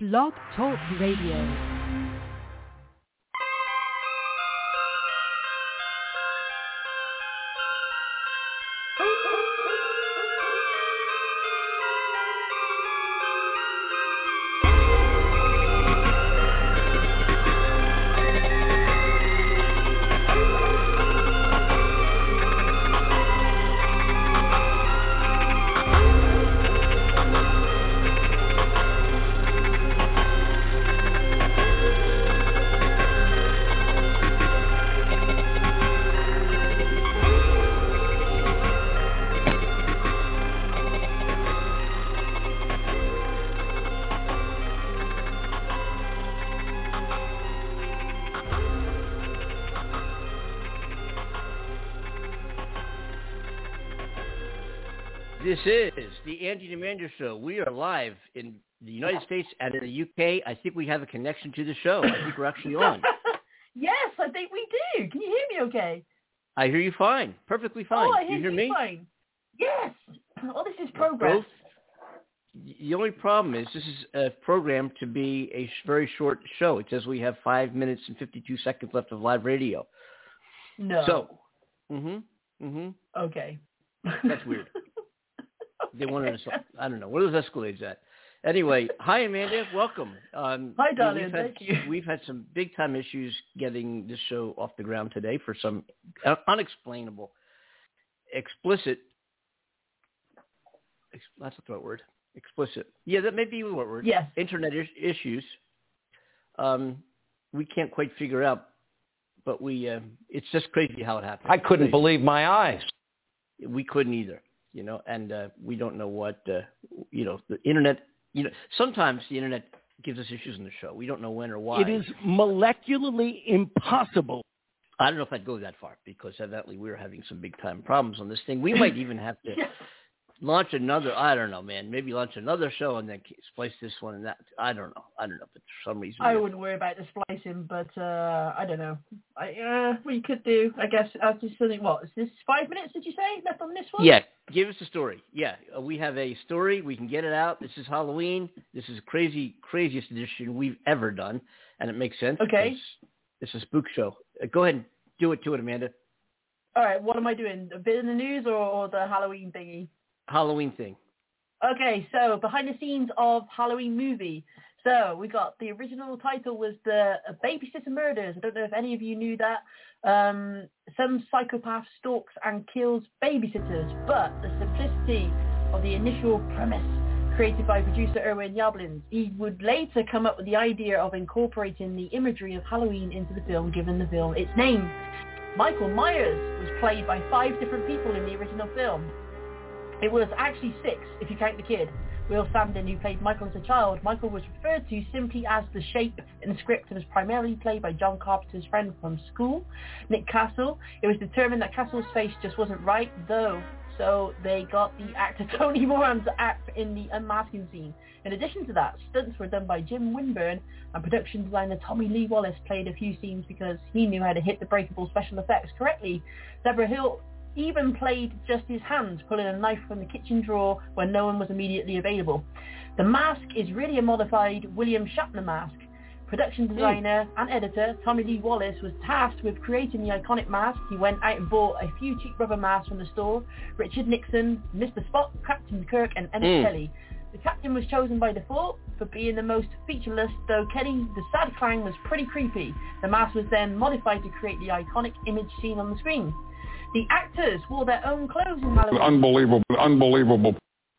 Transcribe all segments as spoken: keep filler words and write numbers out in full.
Blog Talk Radio. This is the Andy Demander Show. We are live in the United States and in the U K. I think we have a connection to the show. I think we're actually on. Yes, I think we do. Can you hear me okay? I hear you fine. Perfectly fine. Oh, I Do hear you hear you me? fine. Yes. Oh, this is progress. Both. The only problem is this is a program to be a very short show. It says we have five minutes and fifty-two seconds left of live radio. No. So, mm-hmm, mm-hmm. Okay. That's weird. They wanted us, I don't know, what are those Escalades at? Anyway, hi, Amanda. Welcome. Um, hi, darling. We've had, Thank you. We've had some big-time issues getting this show off the ground today for some uh, unexplainable, explicit, ex, that's not the right word, explicit. Yeah, that may be the right word. Yes. Internet is, issues. Um, we can't quite figure out, but we, uh, it's just crazy how it happened. I couldn't believe my eyes. We couldn't either. You know, and uh, we don't know what, uh, you know, the internet, you know, sometimes the internet gives us issues in the show. We don't know when or why. It is molecularly impossible. I don't know if I'd go that far because evidently we're having some big time problems on this thing. We might even have to launch another, I don't know, man, maybe launch another show and then splice this one and that. I don't know. I don't know, but for some reason. I wouldn't worry about the splicing, but uh, I don't know. I, uh, what you could do, I guess, as this something, what, is this five minutes, did you say, left on this one? Yeah. Give us a story. Yeah, uh, we have a story. We can get it out. This is Halloween. This is crazy, craziest edition we've ever done, and it makes sense. Okay. It's a spook show. Uh, go ahead and do it to it, Amanda. All right, what am I doing? A bit in the news or, or the Halloween thingy? Halloween thing. Okay, so behind the scenes of Halloween movie. So we got the original title was the uh, Babysitter Murders. I don't know if any of you knew that. Um, some psychopath stalks and kills babysitters, but the simplicity of the initial premise created by producer Irwin Yablans, he would later come up with the idea of incorporating the imagery of Halloween into the film, giving the film its name. Michael Myers was played by five different people in the original film. It was actually six, if you count the kid. Will Sandin, who played Michael as a child. Michael was referred to simply as the Shape in the script and was primarily played by John Carpenter's friend from school, Nick Castle. It was determined that Castle's face just wasn't right, though, so they got the actor Tony Moran to act in the unmasking scene. In addition to that, stunts were done by Jim Winburn, and production designer Tommy Lee Wallace played a few scenes because he knew how to hit the breakable special effects correctly. Deborah Hill even played just his hands, pulling a knife from the kitchen drawer when no one was immediately available. The mask is really a modified William Shatner mask. Production designer and editor Tommy Lee Wallace was tasked with creating the iconic mask. He went out and bought a few cheap rubber masks from the store. Richard Nixon, Mister Spock, Captain Kirk and Emmett mm. Kelly. The captain was chosen by default for being the most featureless, though Kelly the Sad Clown was pretty creepy. The mask was then modified to create the iconic image seen on the screen. The actors wore their own clothes in Halloween. Unbelievable, unbelievable.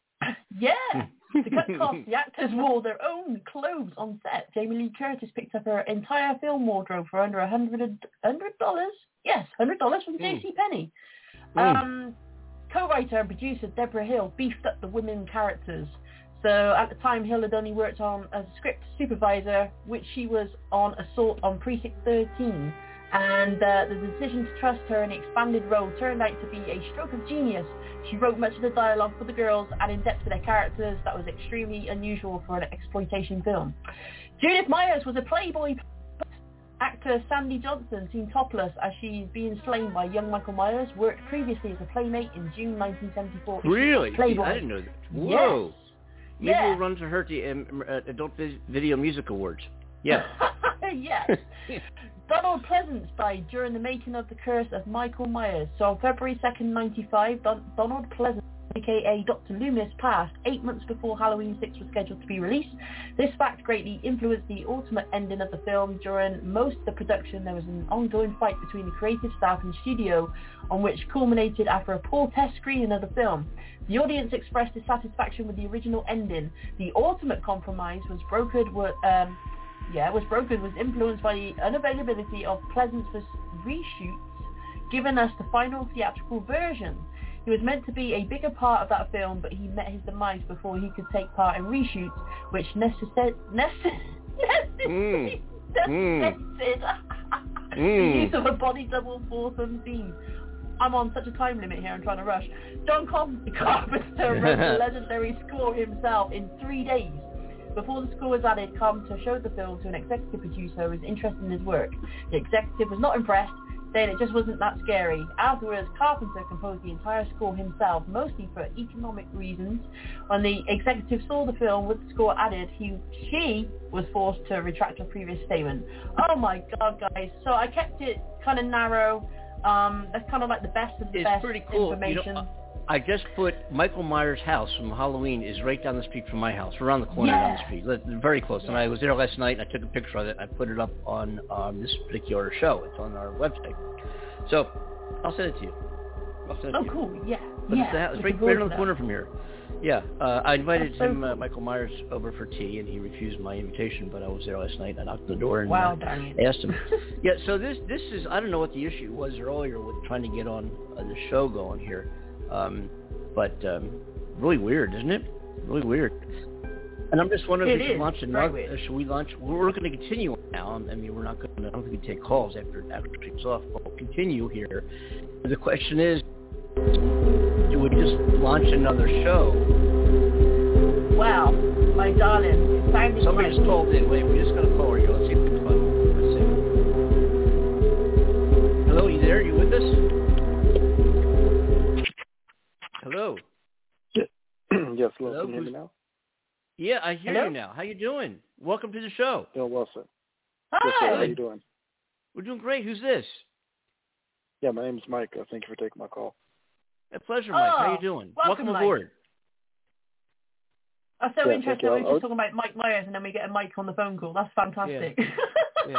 Yeah. To cut costs, the actors wore their own clothes on set. Jamie Lee Curtis picked up her entire film wardrobe for under a hundred hundred dollars. Yes, hundred dollars from J C Penney. Mm. Um, co-writer and producer Deborah Hill beefed up the women characters. So at the time, Hill had only worked on as a script supervisor, which she was on Assault on Precinct thirteen. And uh, the decision to trust her in an expanded role turned out to be a stroke of genius. She wrote much of the dialogue for the girls, adding depth to their characters that was extremely unusual for an exploitation film. Judith Myers was a Playboy. Actor Sandy Johnson, seen topless as she's being slain by young Michael Myers, worked previously as a playmate in June nineteen seventy-four. Really? Playboy. I didn't know that. Whoa. Yes. Maybe Yeah. we'll run to her to um, uh, Adult Video Music Awards. Yeah. Yes. Donald Pleasance died during the making of The Curse of Michael Myers. So on February second, ninety-five, Don- Donald Pleasance, a k a. Doctor Loomis, passed eight months before Halloween six was scheduled to be released. This fact greatly influenced the ultimate ending of the film. During most of the production, there was an ongoing fight between the creative staff and studio, on which culminated after a poor test screening of the film. The audience expressed dissatisfaction with the original ending. The ultimate compromise was brokered with, um, yeah, was brokered was influenced by the unavailability of Pleasance for reshoots, giving us the final theatrical version. He was meant to be a bigger part of that film, but he met his demise before he could take part in reshoots, which necessitated necess- Mm. necessitated Mm. the use of a body double foursome theme. I'm on such a time limit here, I'm trying to rush. John Carpenter wrote the legendary score himself in three days. Before the score was added, Carpenter showed the film to an executive producer who was interested in his work. The executive was not impressed, saying it just wasn't that scary. Afterwards, Carpenter composed the entire score himself, mostly for economic reasons. When the executive saw the film with the score added, he she was forced to retract her previous statement. Oh my god, guys. So I kept it kind of narrow. Um, that's kind of like the best of the It's best pretty cool. information. You know, I just put Michael Myers' house from Halloween is right down the street from my house, around the corner Yeah. down the street, li- very close. And I was there last night, and I took a picture of it. I put it up on um, this particular show. It's on our website. So I'll send it to you. I'll send it Oh, to you. cool. Yeah. But yeah. it's, the house, it's Looking right, forward right on to the that. corner from here. Yeah, uh, I invited That's so him, uh, cool. Michael Myers, over for tea, and he refused my invitation. But I was there last night. I knocked on the door and Wow, uh, dang it. asked him. Yeah, so this this is I don't know what the issue was earlier with trying to get on uh, the show going here, um, but um, really weird, isn't it? Really weird. And I'm just wondering It if we should is. launch Very another. weird. Uh, should we launch? We're going to continue now. I mean, we're not going to. I don't think we take calls after it actually kicks off. But we'll continue here. The question is, do we just launch another show? Wow, my darling. It's time to Somebody play. just called in. Wait, we just got a call here. Let's see if we can find him. Let's see. Hello, you there? You with us? Hello. Yes, hello. Hello, Can you hear me who's- now? Yeah, I hear Hello? you now. How you doing? Welcome to the show. Doing well, sir. Yes, sir. How Hi. you doing? We're doing great. Who's this? Yeah, my name is Mike. Uh, thank you for taking my call. A pleasure, Mike. How Oh, you doing? welcome, Mike. aboard. I'm so Yeah, interested. thank you. We I- were I just would- talking about Mike Myers, and then we get a Mike on the phone call. That's fantastic. Yeah.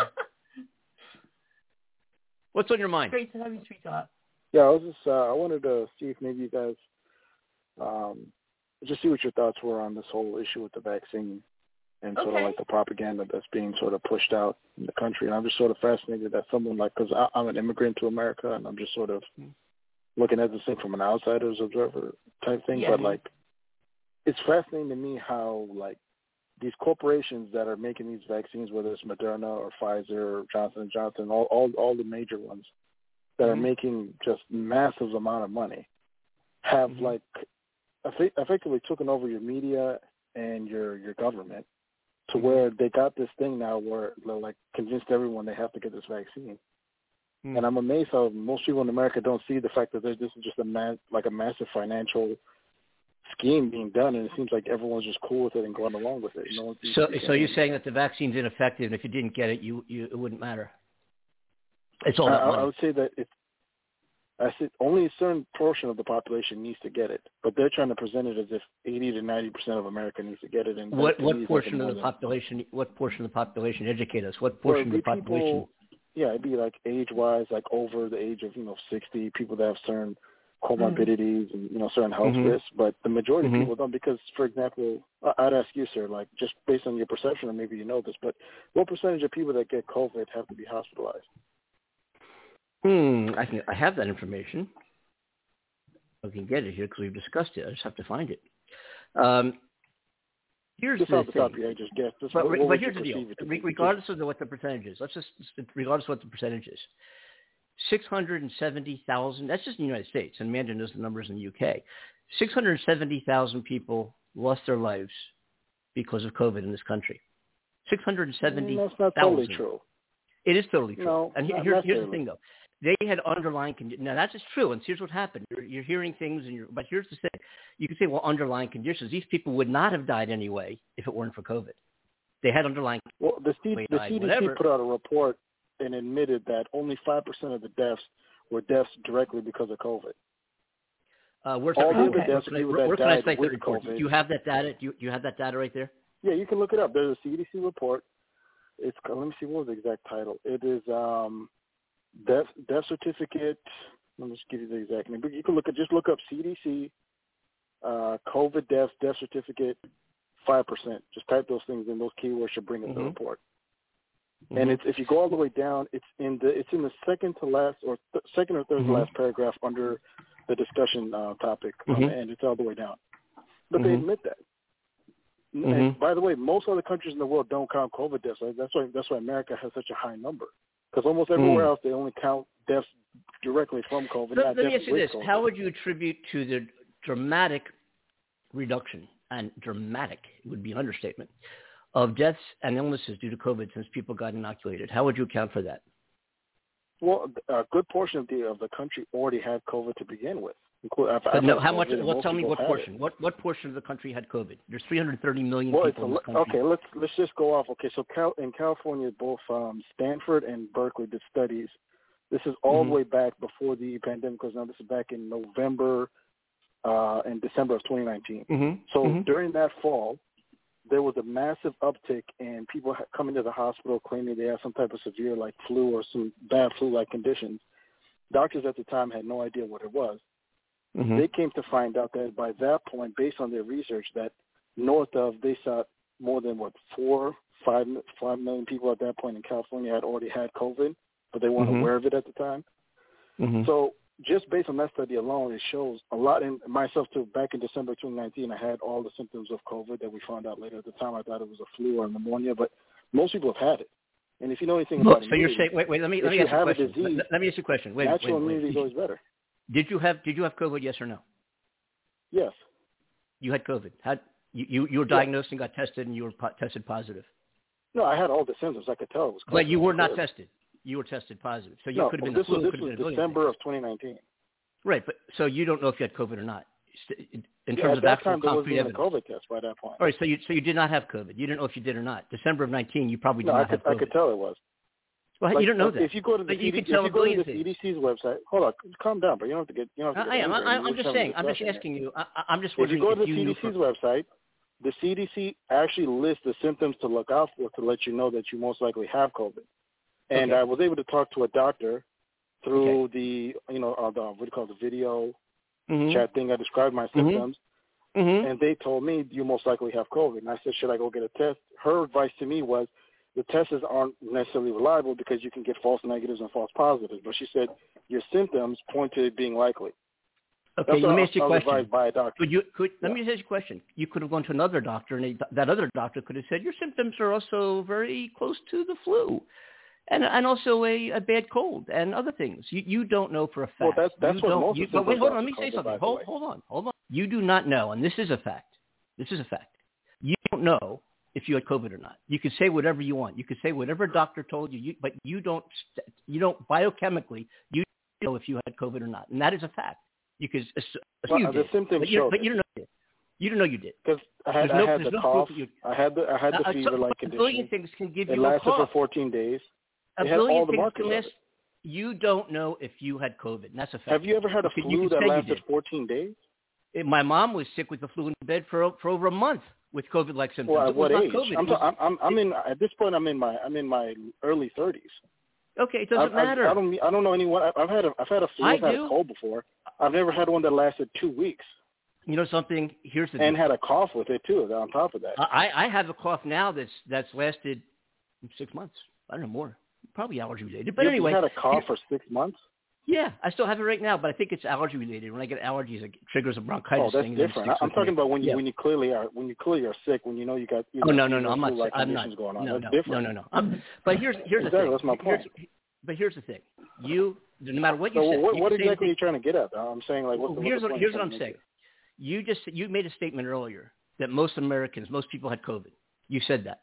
What's on your mind? Great to have you, sweetheart. Yeah, I was just, uh, I wanted to see if maybe you guys, um, just see what your thoughts were on this whole issue with the vaccine and sort Okay. of like the propaganda that's being sort of pushed out in the country. And I'm just sort of fascinated that someone like, because I'm an immigrant to America, and I'm just sort of looking at this thing from an outsider's observer type thing. Yeah. But like, it's fascinating to me how like these corporations that are making these vaccines, whether it's Moderna or Pfizer or Johnson and Johnson, all all, all the major ones that Mhm. are making just massive amount of money, have Mhm. like effe- effectively taken over your media and your your government to Mhm. where they got this thing now where they're like convinced everyone they have to get this vaccine. Mm. And I'm amazed how most people in America don't see the fact that there's, this is just a ma- like a massive financial scheme being done, and it seems like everyone's just cool with it and going along with it. No one seems So, to be so you're saying- saying that the vaccine's ineffective, and if you didn't get it, you, you it wouldn't matter. It's all I, about I money. would say that it's I said only a certain portion of the population needs to get it, but they're trying to present it as if eighty to ninety percent of America needs to get it. And What that to me what is like portion a of more the than- population? What portion of the population? Educate us. What Well, portion it'd of the be population? people, yeah, it'd be like age-wise, like over the age of you know sixty, people that have certain comorbidities and you know certain health Mhm. risks. But the majority Mhm. of people don't, because, for example, I- I'd ask you, sir, like just based on your perception, or maybe you know this, but what percentage of people that get COVID have to be hospitalized? Hmm. I can. I have that information. I can get it here because we've discussed it. I just have to find it. Um, here's Just the off the thing. top of your head, just guess. Just But, what, re- what but would you here's the deal. perceive it to Re- be? regardless of the, what the percentage is, let's just regardless of what the percentage is, six hundred seventy thousand. That's just in the United States, and Amanda knows the numbers in the U K. Six hundred seventy thousand people lost their lives because of COVID in this country. Six hundred seventy Mm, thousand. that's not totally true. It is totally true. No, and he- not here's, here's the necessarily. thing, though. They had underlying conditions. Now, that's just true, and here's what happened. You're, you're hearing things, and you're, but here's the thing. You could say, well, underlying conditions. These people would not have died anyway if it weren't for COVID. They had underlying Well, the, C- the died, C D C whatever. put out a report and admitted that only five percent of the deaths were deaths directly because of COVID. Uh, where's All that the report? other deaths Where can I, were where, that where can I died cite that with report? COVID. Do you have that data? Do you, do you have that data right there? Yeah, you can look it up. There's a C D C report. It's let me see, what was the exact title? It is um, death death certificate. Let me just give you the exact name. But you can look at just look up C D C uh, COVID deaths death certificate five percent. Just type those things in. Those keywords should bring up Mm-hmm. the report. Mm-hmm. And it's if you go all the way down, it's in the it's in the second to last or th- second or third Mm-hmm. to last paragraph under the discussion uh, topic, Mm-hmm. um, and it's all the way down. But Mm-hmm. they admit that. Mm-hmm. And by the way, most other countries in the world don't count COVID deaths. That's why that's why America has such a high number. Because almost everywhere Mm. else, they only count deaths directly from COVID. So, not let me deaths ask you with this. COVID. How would you attribute to the dramatic reduction, and dramatic would be an understatement, of deaths and illnesses due to COVID since people got inoculated? How would you account for that? Well, a good portion of the of the country already had COVID to begin with. Include, But no, how much? COVID, Well, tell me what had portion. it. What what portion of the country had COVID? There's three hundred thirty million Well, it's people a, in this country. okay. Let's let's just go off. Okay, so Cal, in California, both um, Stanford and Berkeley did studies. This is all Mhm. the way back before the pandemic, because now this is back in November uh, and December of twenty nineteen. Mm-hmm. So mm-hmm. during that fall, there was a massive uptick in people ha- coming to the hospital claiming they had some type of severe like flu or some bad flu-like conditions. Doctors at the time had no idea what it was. Mm-hmm. They came to find out that by that point, based on their research, that north of, they saw more than, what, four, five, five million people at that point in California had already had COVID, but they weren't Mhm. aware of it at the time. Mm-hmm. So just based on that study alone, it shows a lot. In myself, too, back in December twenty nineteen, I had all the symptoms of COVID that we found out later. At the time, I thought it was a flu or pneumonia, but most people have had it. And if you know anything Well, about so you're immunity, saying, wait, wait, let me, if let me you ask you a have a question. disease, let, let me ask you a question. Wait, natural wait, wait. immunity is always better. Did you have Did you have COVID? Yes or no? Yes. You had COVID. Had you you, you were Yeah. diagnosed and got tested, and you were po- tested positive. No, I had all the symptoms. I could tell it was COVID. But you were not Sure. tested. You were tested positive. So you No, could have been this the flu. was, could this have been was a billion December things. of twenty nineteen. Right, but so you don't know if you had COVID or not. In Yeah, terms at of that actual time, there wasn't concrete even a evidence. COVID test by that point. All right, so you so you did not have COVID. You didn't know if you did or not. December of nineteen, you probably did No, I not could, have COVID. I could tell it was. Well, Like, you don't know like, that. If you go to the, But you C D, can tell if you a go to billion the things. C D C's website, hold on, calm down, but you don't have to get, you don't have to I, get I am. angry. I, We're I'm just having a saying. I'm just discussion asking you. I, I'm just here. If wondering you go to if the you knew C D C's for- website, the C D C actually lists the symptoms to look out for to let you know that you most likely have COVID. And Okay. I was able to talk to a doctor through Okay. the, you know, uh, the what do you call it, the video Mhm. chat thing. I described my Mhm. symptoms. Mhm. And they told me, you most likely have COVID. And I said, should I go get a test? Her advice to me was, the tests aren't necessarily reliable because you can get false negatives and false positives. But she said, your symptoms point to it being likely. Okay, That's let what me I, ask you I a was question. advised by a doctor. Could you could let Yeah. me just ask you a question? You could have gone to another doctor, and they, that other doctor could have said your symptoms are also very close to the flu, and and also a, a bad cold and other things. You you don't know for a fact. Well, that's that's you what don't, most you, of the but wait, symptoms hold are on. Let me for say COVID, something. by the Hold way. hold on, hold on. You do not know, and this is a fact. This is a fact. You don't know if you had COVID or not. You could say whatever you want. You could say whatever doctor told you, you but you don't you don't biochemically you don't know if you had COVID or not, and that is a fact. You could assume Well, you the did, symptoms but you, showed but it. you don't know you did. You don't know you did. Because I had, There's I no- had there's the no cough, proof you- I had the I had the Uh, fever-like a billion condition. things can give It you a lasted for cough. fourteen days. A It had billion all the things markers can of last. it. You don't know if you had COVID, and that's a fact. Have you ever had a You could- you flu could that say you lasted did. fourteen days? It- my mom was sick with the flu in bed for for over a month with COVID-like symptoms. Well, It at was what not age? COVID. It I'm, was- I'm I'm I'm in at this point. I'm in my I'm in my early thirties. okay, it doesn't I, I, matter. I don't I don't know anyone. I, I've had a I've had a flu. I I've had do. a cold before. I've never had one that lasted two weeks You know something? Here's the and deal. had a cough with it too. On top of that, I I have a cough now that's that's lasted six months. I don't know more. Probably allergy related. But you, anyway, you had a cough for six months. yeah, I still have it right now, but I think it's allergy related. When I get allergies, it triggers a bronchitis Oh, that's thing. and then it different. sticks I, I'm with talking me. about when you Yeah. when you clearly are when you clearly are sick, when you know you got. You Oh got no no fever no! I'm and not. flu-like I'm not. conditions going on. No That's no different. no no no. I'm, but here's here's Exactly, the thing. that's my point. Here's, but here's the thing. You no matter what you So say. what, you what can say exactly are you anything- trying to get at? Though? I'm saying like what's the, Well, here's what's the what point here's you're what I'm trying to saying. make You just you made a statement earlier that most Americans, most people had COVID. You said that.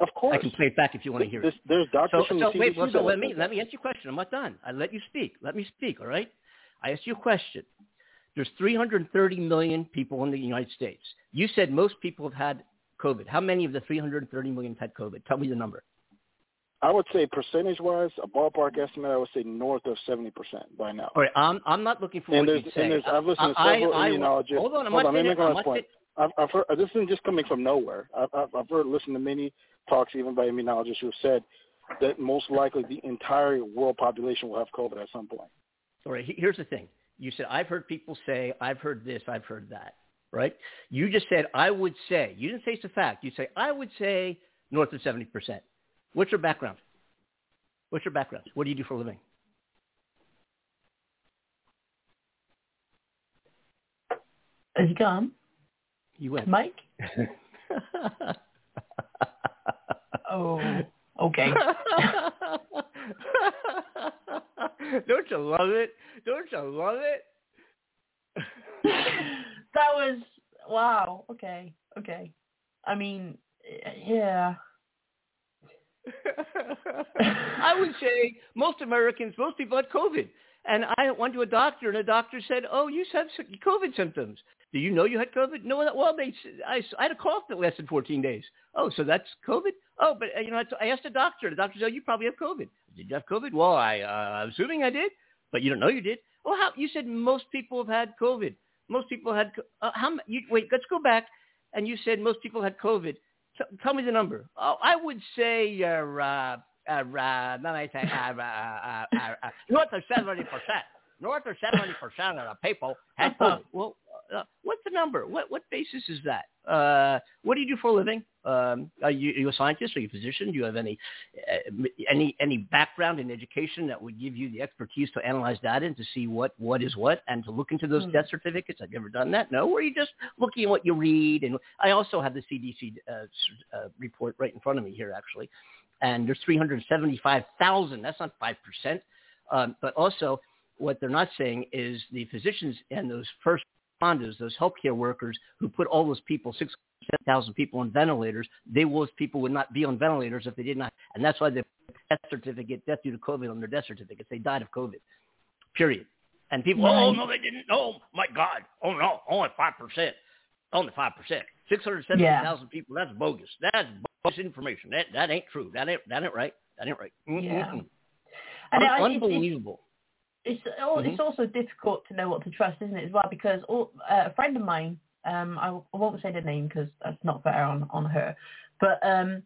Of course. I can play it back if you want to hear this, it. There's doctors so, from so the wait, C D C well, so that let me said let that. me ask you a question. I'm not done. I let you speak. Let me speak. All right. I asked you a question. There's three hundred thirty million people in the United States. You said most people have had COVID. How many of the three hundred thirty million have had COVID? Tell me the number. I would say percentage-wise, a ballpark estimate, I would say north of seventy percent by now. All right. I'm I'm not looking for and what you say. And there's, I've listened to I, several I, I, immunologists. hold on. I'm hold not on, let me saying make that. my I'm last point. saying... I've, I've heard, this isn't just coming from nowhere. I've, I've, I've heard, listened to many talks even by immunologists who have said that most likely the entire world population will have COVID at some point. All right. Here's the thing. You said, I've heard people say, I've heard this, I've heard that, right? You just said, I would say. You didn't say it's a fact. You say, I would say north of seventy percent. What's your background? What's your background? What do you do for a living? Is he gone? You went. Mike? Oh, okay. Don't you love it? Don't you love it? That was, wow, okay, okay. I mean, yeah. I would say most Americans, most people had COVID. And I went to a doctor, and the doctor said, oh, you have COVID symptoms. Do you know you had COVID? No, well, they, I, I had a cough that lasted fourteen days. Oh, so that's COVID? Oh, but, you know, I asked the doctor. The doctor said, oh, you probably have COVID. Did you have COVID? Well, I, uh, I'm assuming I did, but you don't know you did. Well, how, you said most people have had COVID. Most people had, uh, how, you, wait, let's go back. And you said most people had COVID. T- tell me the number. Oh, I would say, uh, uh, uh, uh, let me say, uh, uh, uh, uh, uh, north of seventy percent. North of seventy percent of the people had COVID. Well, uh, what's the number? What what basis is that? Uh, what do you do for a living? Um, are, you, are you a scientist? Are you a physician? Do you have any uh, any any background in education that would give you the expertise to analyze data and to see what, what is what and to look into those hmm. death certificates? I've never done that. No, or are you just looking at what you read? And I also have the C D C uh, uh, report right in front of me here, actually. And there's three hundred seventy-five thousand. That's not five percent. Um, but also what they're not saying is the physicians and those first responders, those healthcare workers who put all those people, six hundred thousand people on ventilators, they, those people would not be on ventilators if they did not. And that's why the death certificate, death due to COVID on their death certificates, they died of COVID, period. And people, right. oh, no, they didn't. Oh, my God. Oh, no, only five percent. Only five percent. six hundred seventy thousand yeah. people, that's bogus. That's bogus information. That that ain't true. That ain't, that ain't right. That ain't right. Mm-mm-mm. Yeah. Un- I, unbelievable. It's, it's, mm-hmm. it's also difficult to know what to trust, isn't it, as well? Because all, uh, a friend of mine, um, I, I won't say the name because that's not fair on, on her, but um,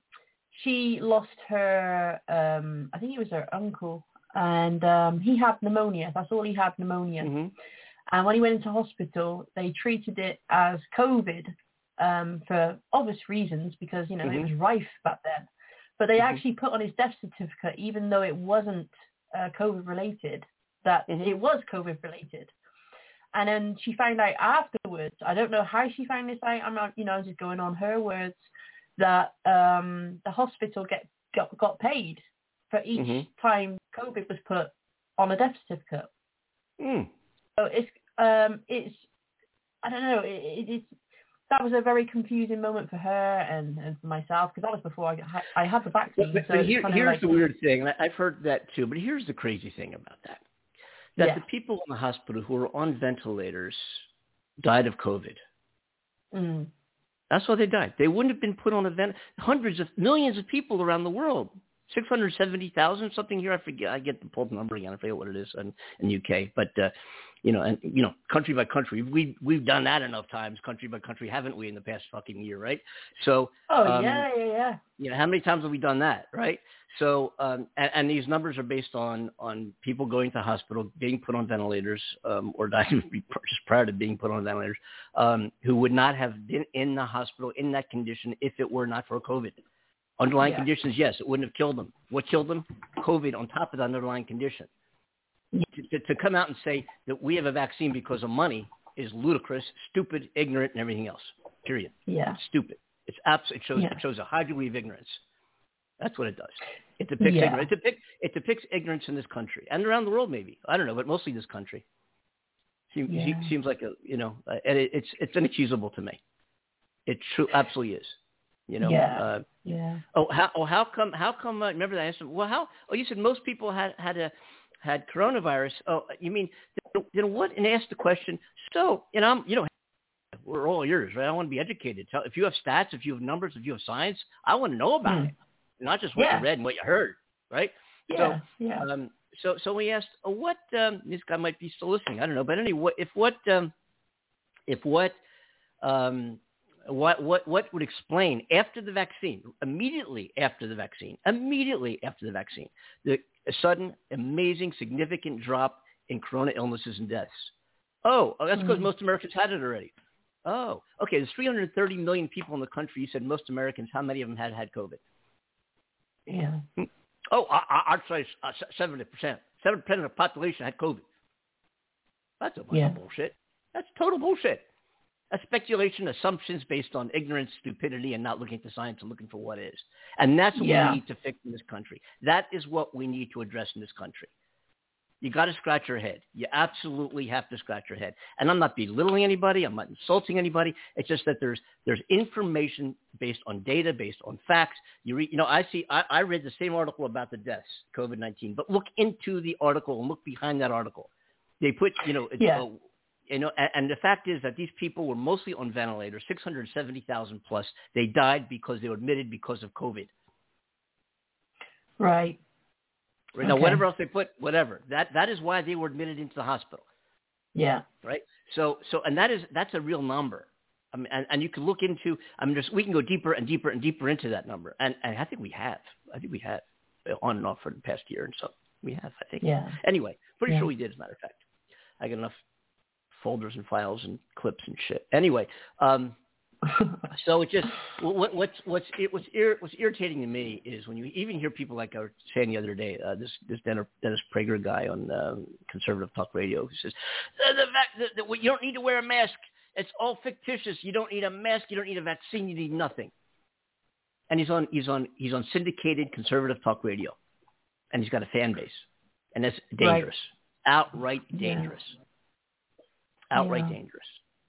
she lost her, um, I think it was her uncle, and um, he had pneumonia. That's all he had, pneumonia. Mm-hmm. And when he went into hospital, they treated it as COVID um, for obvious reasons because, you know, mm-hmm. it was rife back then. But they mm-hmm. actually put on his death certificate, even though it wasn't uh, COVID-related, that mm-hmm. it was COVID-related. And then she found out afterwards, I don't know how she found this out, I'm not, you know, I'm just going on her words, that um, the hospital get, got, got paid for each mm-hmm. time COVID was put on a death certificate. Mm. So it's, um, it's, I don't know, it, it, it's, that was a very confusing moment for her and, and for myself, because that was before I, got, I had the vaccine. But, so but here, here's like, the weird thing, and I've heard that too, but here's the crazy thing about that. That yeah. the people in the hospital who were on ventilators died of COVID. Mm. That's why they died. They wouldn't have been put on a vent. Hundreds of millions of people around the world. six hundred seventy thousand, something here. I forget. I get the pulled number again. I forget what it is in, in U K. But, uh, you know, and, you know, country by country, we, we've done that enough times, country by country, haven't we, in the past fucking year, right? So, oh, um, yeah, yeah, yeah. You know, how many times have we done that, right? So, um, and, and these numbers are based on, on people going to hospital, being put on ventilators, um, or dying just prior to being put on ventilators, um, who would not have been in the hospital in that condition if it were not for COVID. Underlying yeah. conditions, yes, it wouldn't have killed them. What killed them? COVID on top of the underlying condition. Yeah. To, to, to come out and say that we have a vaccine because of money is ludicrous, stupid, ignorant, and everything else, period. Yeah. It's stupid. It's abs- it, shows, yeah. it shows a high degree of ignorance. That's what it does. It depicts yeah. ignorance. It, depict, it depicts ignorance in this country and around the world maybe. I don't know, but mostly this country. Seems, yeah. seems like, a, you know, and it, it's, it's inexcusable to me. It true, absolutely is. You know. Yeah. Uh, yeah. Oh, how? Oh, how come? How come? Uh, remember that I asked him. Well, how? Oh, you said most people had had a had coronavirus. Oh, you mean you know what? And asked the question. So, you know, I'm, you know, we're all yours, right? I want to be educated. Tell, if you have stats, if you have numbers, if you have science, I want to know about Hmm. it, not just what Yeah. you read and what you heard, right? Yeah. So, yeah. um, so, so we asked, oh, what? Um, this guy might be still listening. I don't know, but anyway, if what, um, if what, um, what, what, what would explain after the vaccine, immediately after the vaccine, immediately after the vaccine, the a sudden, amazing, significant drop in corona illnesses and deaths? Oh, oh that's because Mm. most Americans had it already. Oh, okay. There's three hundred thirty million people in the country. You said most Americans. How many of them had had COVID? Yeah. Oh, I, I, I'd say uh, seventy percent. seventy percent of the population had COVID. That's a bunch Yeah. of bullshit. That's total bullshit. That's speculation, assumptions based on ignorance, stupidity, and not looking at the science and looking for what is. And that's what Yeah. we need to fix in this country. That is what we need to address in this country. You got to scratch your head. You absolutely have to scratch your head. And I'm not belittling anybody. I'm not insulting anybody. It's just that there's there's information based on data, based on facts. You read, you know, I see. I, I read the same article about the deaths, COVID nineteen. But look into the article and look behind that article. They put, you know, it's, Yeah. uh, you know, and, and the fact is that these people were mostly on ventilators, six hundred seventy thousand plus. They died because they were admitted because of COVID. Right. Right. Now, Okay. whatever else they put, whatever. That that is why they were admitted into the hospital. Yeah. Right. So so and that is that's a real number. I mean, and, and you can look into. I mean, just we can go deeper and deeper and deeper into that number. And and I think we have. I think we have on and off for the past year and so we have. I think. Yeah. Anyway, pretty Yeah. sure we did. As a matter of fact, I got enough folders and files and clips and shit. Anyway. Um, So it just what, what's what's it what's ir, what's irritating to me is when you even hear people like I was saying the other day, uh, this this Dennis, Dennis Prager guy on um, conservative talk radio who says the, the fact that, that you don't need to wear a mask, it's all fictitious. You don't need a mask, you don't need a vaccine, you need nothing. And he's on he's on he's on syndicated conservative talk radio, and he's got a fan base, and that's dangerous, right. outright dangerous, yeah. outright yeah. dangerous.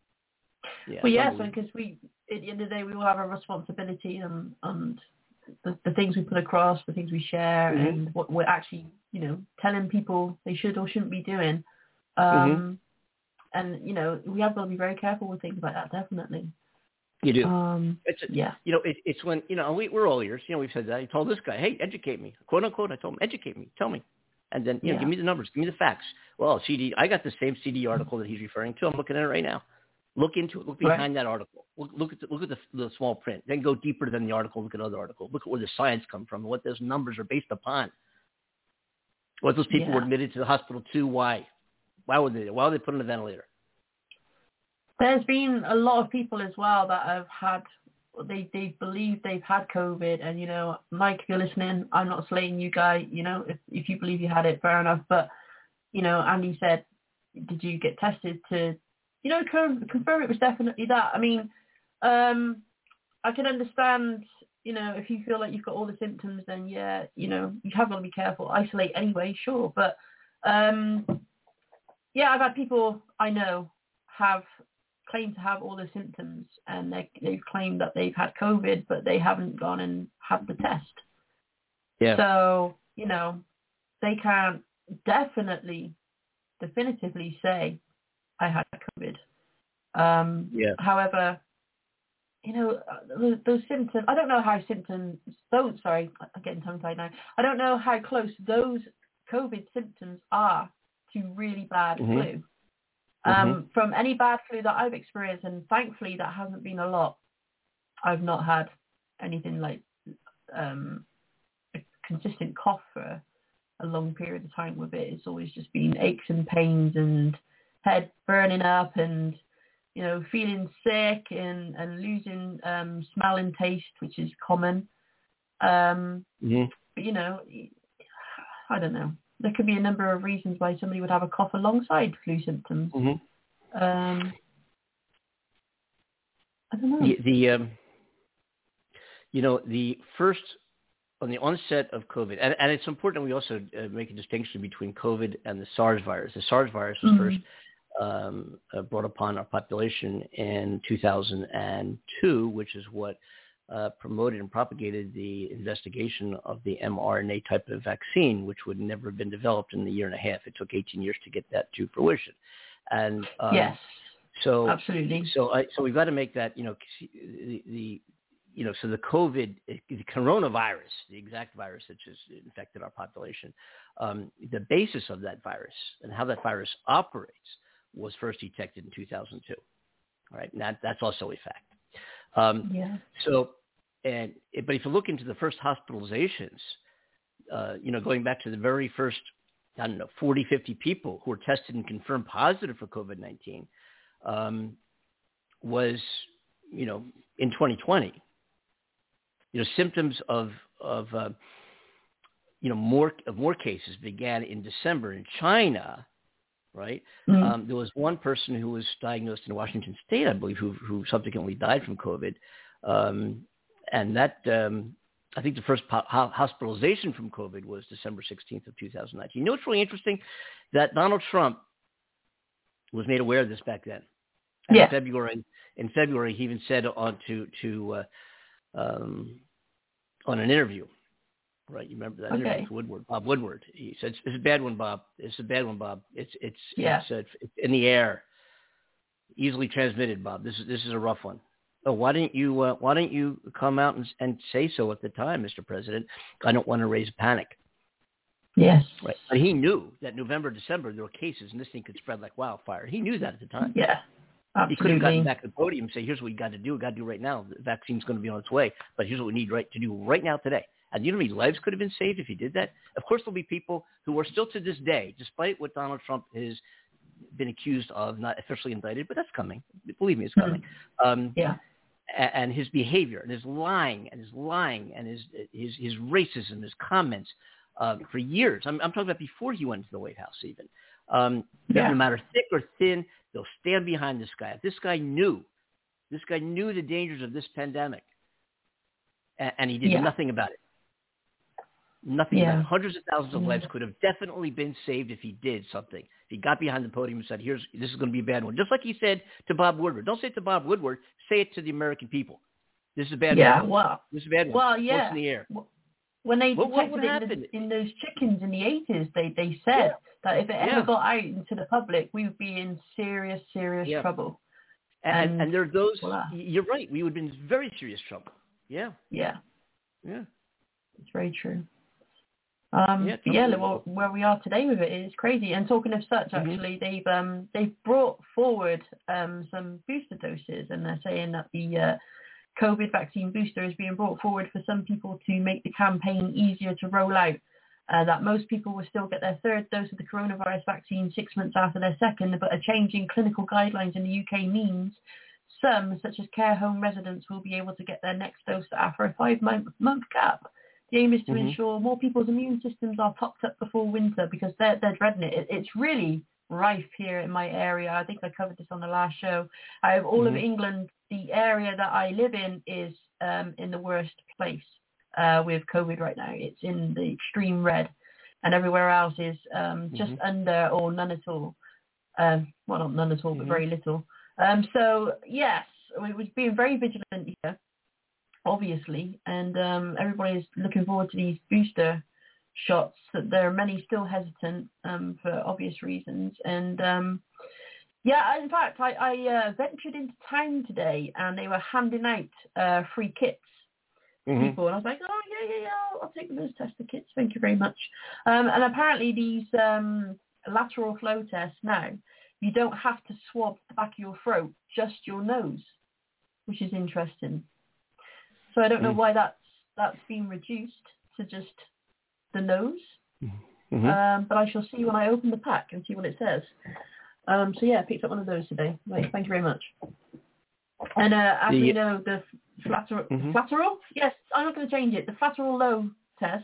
Yeah, well, yes, because we, at the end of the day, we all have a responsibility and, and the, the things we put across, the things we share, mm-hmm. and what we're actually, you know, telling people they should or shouldn't be doing. Um, mm-hmm. And, you know, we have got to be very careful with things like that, definitely. You do. Um, it's a, yeah. You know, it, it's when, you know, we, we're all ears. You know, we've said that. I told this guy, hey, educate me. Quote, unquote, I told him, educate me. Tell me. And then, you yeah. know, give me the numbers. Give me the facts. Well, C D, I got the same C D article that he's referring to. I'm looking at it right now. Look into it. Look behind right. that article. Look, look at the, look at the, the small print. Then go deeper than the article. Look at other articles. Look at where the science comes from, what those numbers are based upon. What those people yeah. were admitted to the hospital to. Why? Why would they? Why would they put on a ventilator? There's been a lot of people as well that have had. They they believe they've had COVID, and you know, Mike, if you're listening, I'm not slating you, guy. You know, if if you believe you had it, fair enough. But you know, Andy said, did you get tested to? You know, confirm it was definitely that. I mean, um, I can understand, you know, if you feel like you've got all the symptoms, then yeah, you know, you have got to be careful. Isolate anyway, sure. But, um, yeah, I've had people I know have claimed to have all the symptoms and they, they've claimed that they've had COVID, but they haven't gone and had the test. Yeah. So, you know, they can't definitely, definitively say, I had COVID. Um, yeah. However, you know, those, those symptoms, I don't know how symptoms, those, sorry, I'm getting tongue-tied now. I don't know how close those COVID symptoms are to really bad mm-hmm. flu. Um, mm-hmm. From any bad flu that I've experienced, and thankfully that hasn't been a lot, I've not had anything like um, a consistent cough for a long period of time with it. It's always just been aches and pains and head burning up and, you know, feeling sick and, and losing um, smell and taste, which is common. Um, mm-hmm. But, you know, I don't know. There could be a number of reasons why somebody would have a cough alongside flu symptoms. Mm-hmm. Um, I don't know. The, the um, you know, the first, on the onset of COVID, and, and it's important we also uh, make a distinction between COVID and the SARS virus. The SARS virus was mm-hmm. first um, uh, brought upon our population in two thousand two, which is what uh, promoted and propagated the investigation of the mRNA type of vaccine, which would never have been developed in a year and a half. It took eighteen years to get that to fruition. And um, yes, so absolutely. So I, so we've got to make that, you know, the, the you know, so the COVID, the coronavirus, the exact virus that just infected our population, um, the basis of that virus and how that virus operates was first detected in two thousand two. Right, and that, that's also a fact. Um, yeah. So, and but if you look into the first hospitalizations, uh, you know, going back to the very first, I don't know, forty, fifty people who were tested and confirmed positive for COVID nineteen, um, was, you know, in twenty twenty. You know, symptoms of of uh, you know more of more cases began in December in China. Right. Mm-hmm. Um, there was one person who was diagnosed in Washington State, I believe, who, who subsequently died from COVID. Um, and that, um, I think the first po- ho- hospitalization from COVID was December sixteenth of two thousand nineteen. You know what's really interesting? That Donald Trump was made aware of this back then. And Yeah. In February, in February, he even said on to, to uh, um, on an interview, right? You remember that Okay. interview with Woodward, Bob Woodward. He said, "It's a bad one, Bob. It's a bad one, Bob. It's it's Yeah. it's, uh, it's in the air, easily transmitted, Bob. This is this is a rough one. Oh, why didn't you uh, why didn't you come out and, and say so at the time, Mister President? I don't want to raise panic." Yes. Right. But he knew that November, December there were cases, and this thing could spread like wildfire. He knew that at the time. Yeah. He could have Absolutely. gotten back to the podium and say, "Here's what we got to do. We got to do right now. The vaccine's going to be on its way, but here's what we need right to do right now today." And you know how many lives could have been saved if he did that? Of course, there'll be people who are still to this day, despite what Donald Trump has been accused of, not officially indicted, but that's coming. Believe me, it's coming. Mm-hmm. Um, Yeah. a- and his behavior and his lying and his lying and his his, his racism, his comments uh, for years. I'm, I'm talking about before he went to the White House even. Um, Yeah. No matter thick or thin, they'll stand behind this guy. If this guy knew, this guy knew the dangers of this pandemic, and, and he did Yeah. nothing about it. Nothing Yeah. about it. Hundreds of thousands of Yeah. lives could have definitely been saved if he did something. If he got behind the podium and said, "Here's this is going to be a bad one," just like he said to Bob Woodward. Don't say it to Bob Woodward. Say it to the American people. This is a bad Yeah. one. Well. This is a bad one. Well. What's Yeah. in the air? When they What- what detected would it in, happen? the, in those chickens in the eighties, they, they said Yeah. that if it ever Yeah. got out into the public, we would be in serious, serious Yeah. trouble. And, And and there are those. voila. You're right. We would have been in very serious trouble. Yeah. Yeah, Yeah. it's very true. Um, Yeah, but yeah, totally. well, where we are today with it is crazy. And talking of such, Mhm. actually, they've um, they've brought forward um, some booster doses, and they're saying that the uh, COVID vaccine booster is being brought forward for some people to make the campaign easier to roll out. Uh, that most people will still get their third dose of the coronavirus vaccine six months after their second, but a change in clinical guidelines in the U K means some, such as care home residents, will be able to get their next dose after a five-month month gap. The aim is to Mhm. ensure more people's immune systems are topped up before winter because they're, they're dreading it. it. It's really rife here in my area. I think I covered this on the last show. Out of all of Mhm. England, the area that I live in is um, in the worst place uh, with COVID right now. It's in the extreme red, and everywhere else is um, just Mhm. under or none at all. Um, well, not none at all, but Mhm. very little. Um, so, yes, we was being very vigilant here, obviously, and um, everybody is looking forward to these booster shots. That there are many still hesitant um, for obvious reasons, and um, yeah, in fact, I, I uh, ventured into town today, and they were handing out uh, free kits to Mhm. people, and I was like, oh yeah, yeah, yeah, I'll, I'll take those tester kits. Thank you very much. Um, and apparently, these um, lateral flow tests now, you don't have to swab the back of your throat, just your nose, which is interesting. So I don't know Mm. why that's that's been reduced to just the nose. Mhm. Um, but I shall see when I open the pack and see what it says. Um, so yeah, I picked up one of those today. Right, thank you very much. And uh, as The- we know, the flateral, Mhm. flateral? Yes, I'm not going to change it. The flateral low test.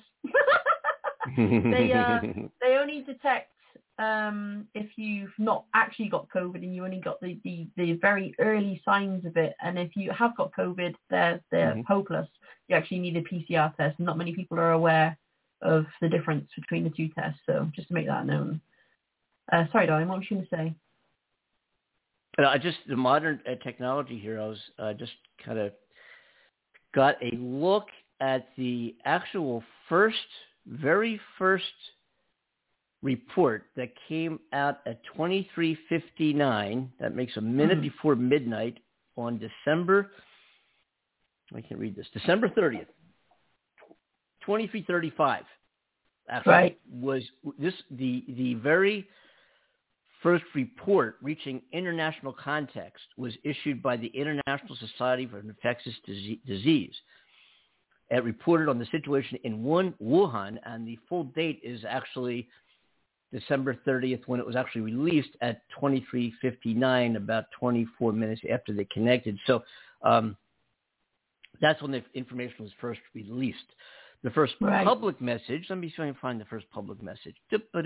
they uh, they only detect um, if you've not actually got COVID and you only got the, the, the very early signs of it. And if you have got COVID, they're they're Mhm. hopeless. You actually need a P C R test. And not many people are aware of the difference between the two tests. So just to make that known. Uh, sorry, darling, what was you going to say? Uh, I just the modern uh, technology here. I was uh, just kind of got a look at the actual first, very first report that came out at twenty-three fifty-nine. That makes a minute mm-hmm. before midnight on December. I can read this. December thirtieth, twenty-three thirty-five. Actually, right. was this the the very first report reaching international context was issued by the International Society for Infectious Disease. It reported on the situation in Wuhan, and the full date is actually December thirtieth, when it was actually released at twenty-three fifty-nine, about twenty-four minutes after they connected. So um, that's when the information was first released. The first right. public message, let me see if I can find the first public message.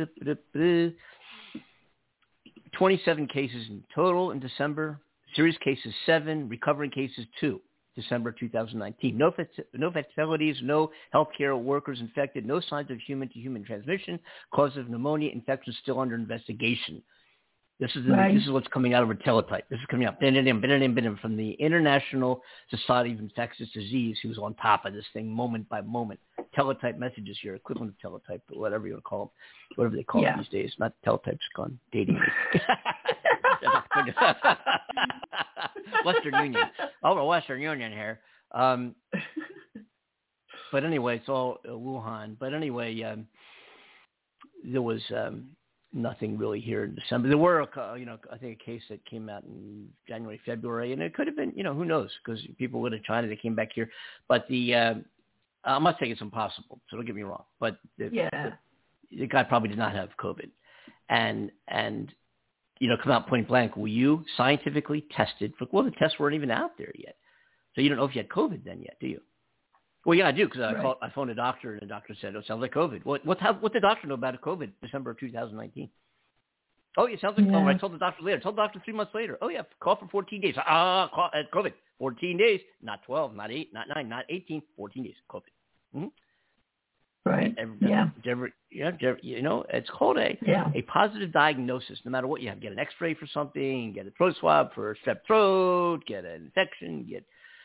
twenty-seven cases in total in December, serious cases seven, recovering cases two, December two thousand nineteen. No, no fatalities, no healthcare workers infected, no signs of human-to-human transmission, cause of pneumonia, infection still under investigation. This is the, right. this is what's coming out of a teletype. This is coming out from the International Society of Infectious Disease, who's on top of this thing moment by moment. Teletype messages here, equivalent of teletype, but whatever you want to call them, whatever they call yeah. it these days. Not teletype's gone dating. Western Union. Oh, Western Union here. Um, but anyway, it's all uh, Wuhan. But anyway, um, there was um, nothing really here in December. There were, a, you know, I think a case that came out in January, February, and it could have been, you know, who knows? Because people went to China, they came back here. But the, uh, I'm not saying it's impossible, so don't get me wrong. But the, yeah. the, the guy probably did not have COVID, and and. You know, come out point blank. Were you scientifically tested for? Well, the tests weren't even out there yet, so you don't know if you had COVID then yet, do you? Well, yeah, I do because I, right. I phoned a doctor and the doctor said, "Oh, it sounds like COVID." What what what did the doctor know about COVID? December of two thousand nineteen. Oh, it sounds like yeah. COVID. I told the doctor later. I told the doctor three months later. Oh yeah, call for fourteen days. Ah, call at COVID. Fourteen days, not twelve, not eight, not nine, not eighteen. Fourteen days, COVID. Mm-hmm. Right. Every, yeah. Every, yeah. You know, it's called a yeah. a positive diagnosis. No matter what you have, get an X-ray for something, get a throat swab for strep throat, get an infection, get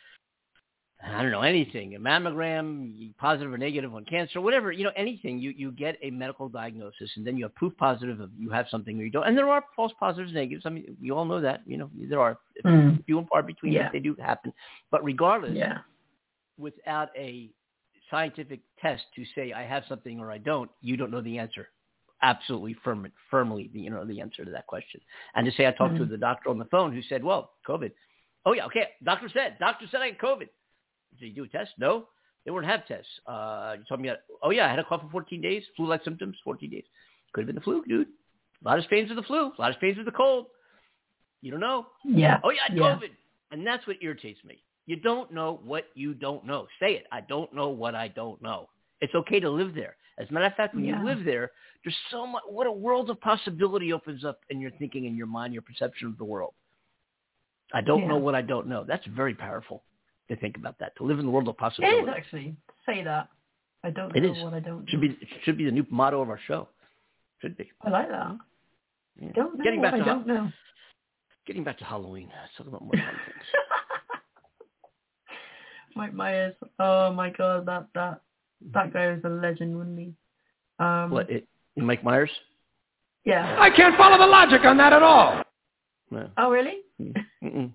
I don't know anything, a mammogram, positive or negative on cancer, whatever. You know, anything. You you get a medical diagnosis, and then you have proof positive of you have something or you don't. And there are false positives, negatives. I mean, we all know that. You know, there are mm. few and far between, yeah. but they do happen. But regardless, yeah. without a scientific test to say I have something or I don't, you don't know the answer. Absolutely firm, firmly, you know, the answer to that question. And to say I talked mm-hmm. to the doctor on the phone who said, well, COVID. Oh, yeah, okay. Doctor said, doctor said I had COVID. Did you do a test? No, they wouldn't have tests. Uh, you told me, oh, yeah, I had a cough for fourteen days, flu-like symptoms, fourteen days. Could have been the flu, dude. A lot of strains of the flu, a lot of strains of the cold. You don't know. Yeah. Oh, yeah, I had yeah. COVID. And that's what irritates me. You don't know what you don't know. Say it. I don't know what I don't know. It's okay to live there. As a matter of fact, when yeah. you live there, there's so much, what a world of possibility opens up in your thinking, in your mind, your perception of the world. I don't yeah. know what I don't know. That's very powerful to think about that, to live in the world of possibility. It is actually. Say that. I don't it know is. what I don't know. Should be, it should be the new motto of our show. Should be. I like that. Yeah. Don't know Getting what back I to, don't know. Getting back to Halloween. Let's talk about more fun things. Mike Myers. Oh my God, that that that guy was a legend, wasn't he? Um, what? It, Mike Myers? Yeah. I can't follow the logic on that at all. No. Oh really? Mm-mm.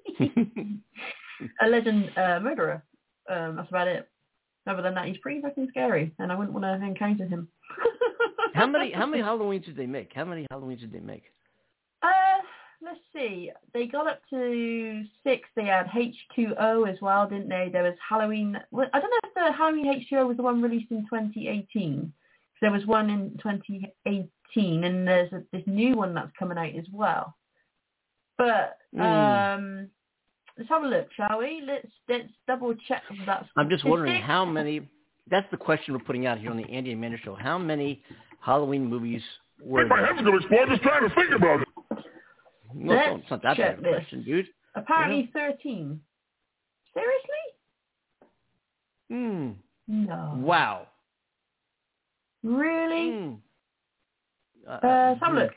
A legend uh, murderer. Um, that's about it. Other than that, he's pretty fucking scary, and I wouldn't want to encounter him. How many how many Halloweens did they make? How many Halloweens did they make? Uh, let's see. They got up to six. They had H two O as well, didn't they? There was Halloween. Well, I don't know if the Halloween H two O was the one released in twenty eighteen. There was one in twenty eighteen, and there's a, this new one that's coming out as well. But um, mm. let's have a look, shall we? Let's let's double check that. I'm just wondering how many. That's the question we're putting out here on the Andy and Amanda Show. How many Halloween movies were there? My head's going to explode just trying to think about it. No, let's it's not that bad of a this. question, dude. Apparently you know? thirteen. Seriously? Hmm. No. Wow. Really? Mm. Uh, uh, have a look.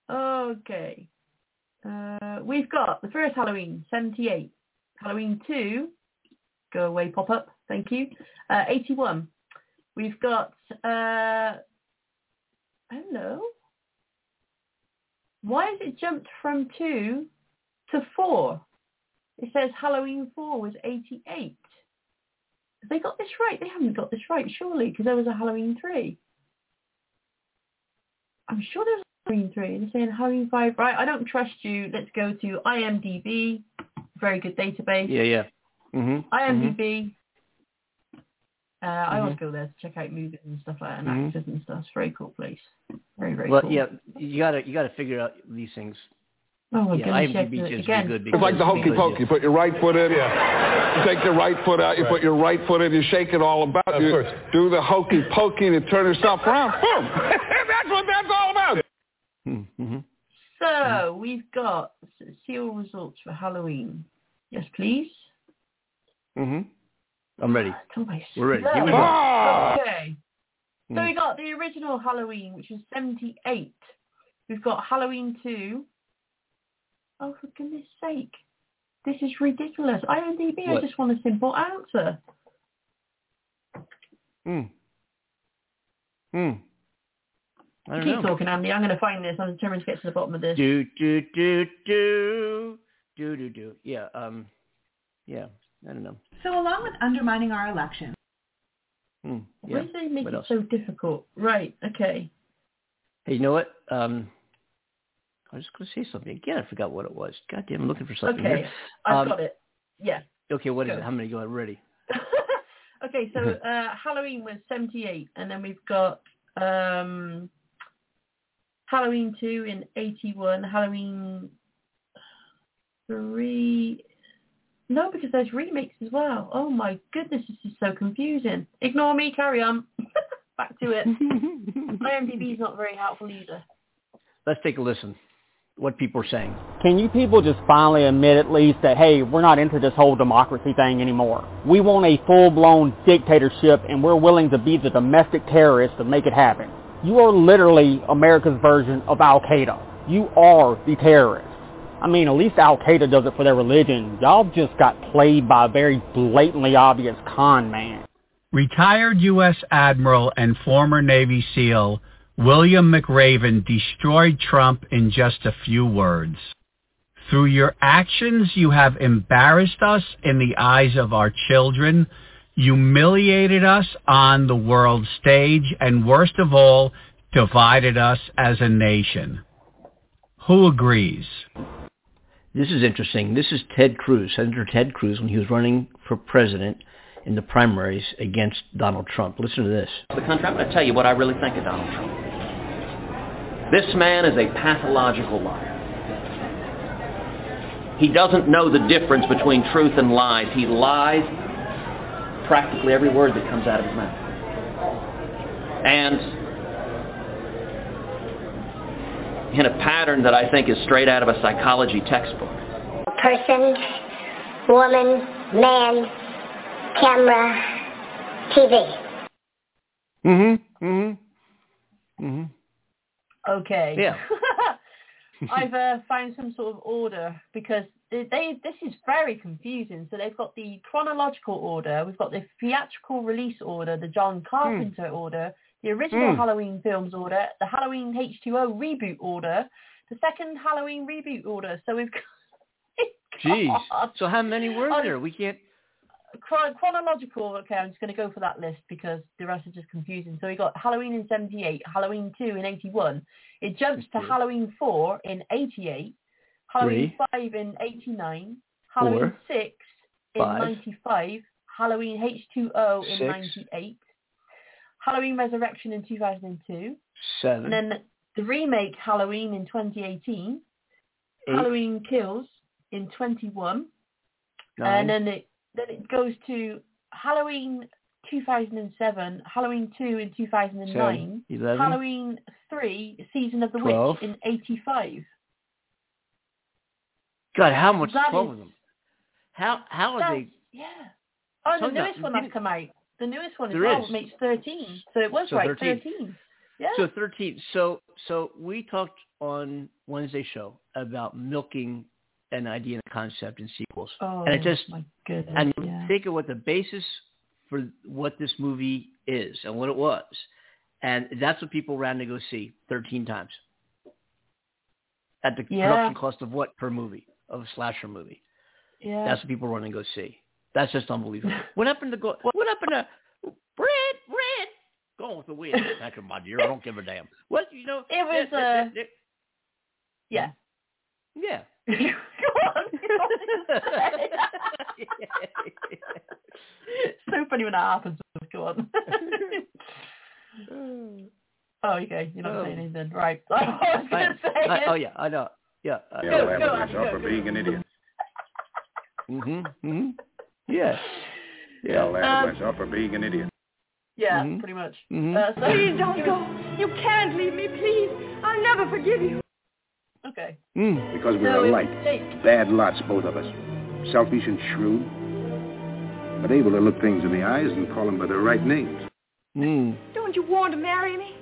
Okay. Uh, we've got the first Halloween, seventy-eight. Halloween two, go away, pop up. Thank you. Uh, eighty-one. We've got, uh, hello. Why has it jumped from two to four? It says Halloween four was eighty-eight. Have they got this right? They haven't got this right, surely, because there was a Halloween three. I'm sure there's a Halloween three. They're saying Halloween five. Right, I don't trust you. Let's go to I M D B. Very good database. Yeah, yeah. Mm-hmm. I M D B. Mm-hmm. Uh, I mm-hmm. always go there to check out movies and stuff like that, and mm-hmm. actors and stuff. It's a very cool place. Very, very well, cool. Well, yeah, you gotta you gotta figure out these things. Oh my yeah, goodness, I M D B yes, just again. be good. It's like the hokey pokey. You put your right foot in. Yeah. You take your right foot out. You Right. put your right foot in. You shake it all about. Of you course. do the hokey pokey and turn yourself around. Boom. That's what that's all about. Mm-hmm. So we've got seal results for Halloween. Yes, please. Mm-hmm. I'm ready. Oh, my We're ready. slow. Here we go. Ah! Okay. So we got the original Halloween, which was seventy-eight. We've got Halloween two. Oh, for goodness sake. This is ridiculous. I M D B, What? I just want a simple answer. Hmm. Hmm. I don't Keep know. talking, Andy. I'm going to find this. I'm determined to get to the bottom of this. Do, do, do, do. Do, do, do. Yeah, um, yeah, I don't know. So along with undermining our election. Hmm. Yeah. Why do they make What it else? so difficult? Right, okay. Hey, you know what? Um, I was just going to say something. Again, I forgot what it was. God damn, I'm looking for something Okay, here. I've Um, got it. Yeah. Okay, what is Go. it? How many go? I'm ready. Okay, so uh, Halloween was seventy-eight, and then we've got um, Halloween two in eighty-one, Halloween three. No, because there's remakes as well. Oh my goodness, this is so confusing. Ignore me, carry on. Back to it. I M D B is not very helpful either. Let's take a listen. What people are saying. Can you people just finally admit at least that, hey, we're not into this whole democracy thing anymore? We want a full-blown dictatorship, and we're willing to be the domestic terrorists to make it happen. You are literally America's version of Al-Qaeda. You are the terrorists. I mean, at least Al-Qaeda does it for their religion. Y'all just got played by a very blatantly obvious con man. Retired U S Admiral and former Navy SEAL William McRaven destroyed Trump in just a few words. Through your actions, you have embarrassed us in the eyes of our children, humiliated us on the world stage, and worst of all, divided us as a nation. Who agrees? This is interesting. This is Ted Cruz, Senator Ted Cruz, when he was running for president in the primaries against Donald Trump. Listen to this. The country, I'm going to tell you what I really think of Donald Trump. This man is a pathological liar. He doesn't know the difference between truth and lies. He lies practically every word that comes out of his mouth. And in a pattern that I think is straight out of a psychology textbook. Person, woman, man, camera, T V. Mm-hmm. Mm-hmm. Mm-hmm. Okay. Yeah. I've uh, found some sort of order because they, they this is very confusing. So they've got the chronological order, we've got the theatrical release order, the John Carpenter mm. order, the original mm. Halloween films order, the Halloween H two O reboot order, the second Halloween reboot order. So we've got... Jeez. So how many were oh, there? We can't... Chron- chronological, okay, I'm just going to go for that list because the rest is just confusing. So we got Halloween in seventy-eight, Halloween two in eighty-one. It jumps to Halloween four in eighty-eight, Halloween Three. five in eighty-nine, Halloween Four. six in Five. ninety-five, Halloween H two O in Six. ninety-eight, Halloween Resurrection in two thousand two, Seven. and then the remake Halloween in twenty eighteen, Eight. Halloween Kills in twenty-one, Nine. and then it Then it goes to Halloween two thousand seven, Halloween two in two thousand nine, Seven, eleven, Halloween three, Season of the twelve. Witch in eighty-five. God, how much? That twelve is- of them. How how are That's, they? yeah. Oh, the Something newest that- one that's come out. The newest one as There well is. makes thirteen. So it was So right, thirteen. thirteen. Yeah. So thirteen. So so we talked on Wednesday's show about milking an idea and a concept in sequels, Oh, and it just my goodness. and yeah. think of what the basis for what this movie is and what it was, and that's what people ran to go see thirteen times. At the Yeah. production cost of what per movie of a slasher movie? Yeah. That's what people run to go see. That's just unbelievable. What happened to go? What happened to Red? Red? Going with the wind. Heck, my dear, I don't give a damn. What you know? It was uh, uh, yeah. Yeah. Go on. So funny when that happens. Go on. Oh, okay. You're not Oh. saying anything, right? I was going to say I, it. oh yeah, I know. Yeah. Uh, Yeah, Go, I'll go, have Andy, myself go, for go. being an idiot. Mhm. Mhm. Yeah. Yeah, Yeah. I'll laugh Um, at myself for being an idiot. Yeah, Mhm. pretty much. Mhm. Uh, so, Please don't go. You can't leave me, please. I'll never forgive you. okay. Mm. Because So we're it was alike. Jake. Bad lots, both of us. Selfish and shrewd. But able to look things in the eyes and call them by their right names. Mm. Don't you want to marry me?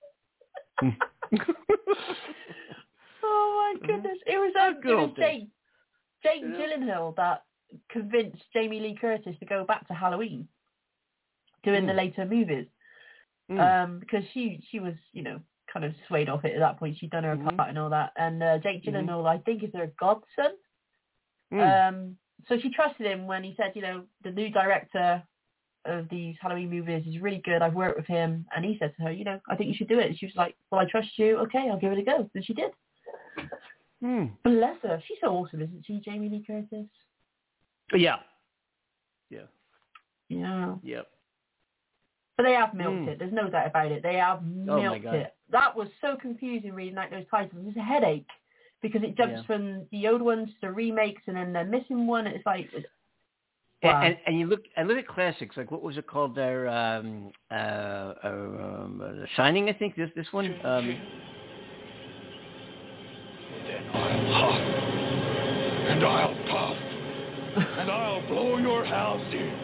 Oh my goodness! It was um, Good it was old days. Jake, Jake Yeah. Gyllenhaal that convinced Jamie Lee Curtis to go back to Halloween, doing Mm. the later movies, Mm. um, because she she was you know kind of swayed off it at that point. She'd done her Mhm. part and all that, and uh, Jake Mhm. Gyllenhaal, I think, is her godson. Mm. Um, so she trusted him when he said, you know, the new director of these Halloween movies is really good. I've worked with him, and he said to her, you know, I think you should do it. And she was like, well, I trust you. Okay, I'll give it a go. And she did. Mm. Bless her. She's so awesome, isn't she, Jamie Lee Curtis? Yeah. Yeah. Yeah. Yep. But they have milked Mm. it. There's no doubt about it. They have Oh, my milked God. it. That was so confusing reading out those titles. It's a headache because it jumps Yeah. from the old ones to remakes, and then they're missing one. It's like, And, wow. and and you look and look at classics like what was it called there? Um, uh, uh, um, uh, Shining, I think this this one. Um, Then I'll huff, and I'll puff, and I'll blow your house in.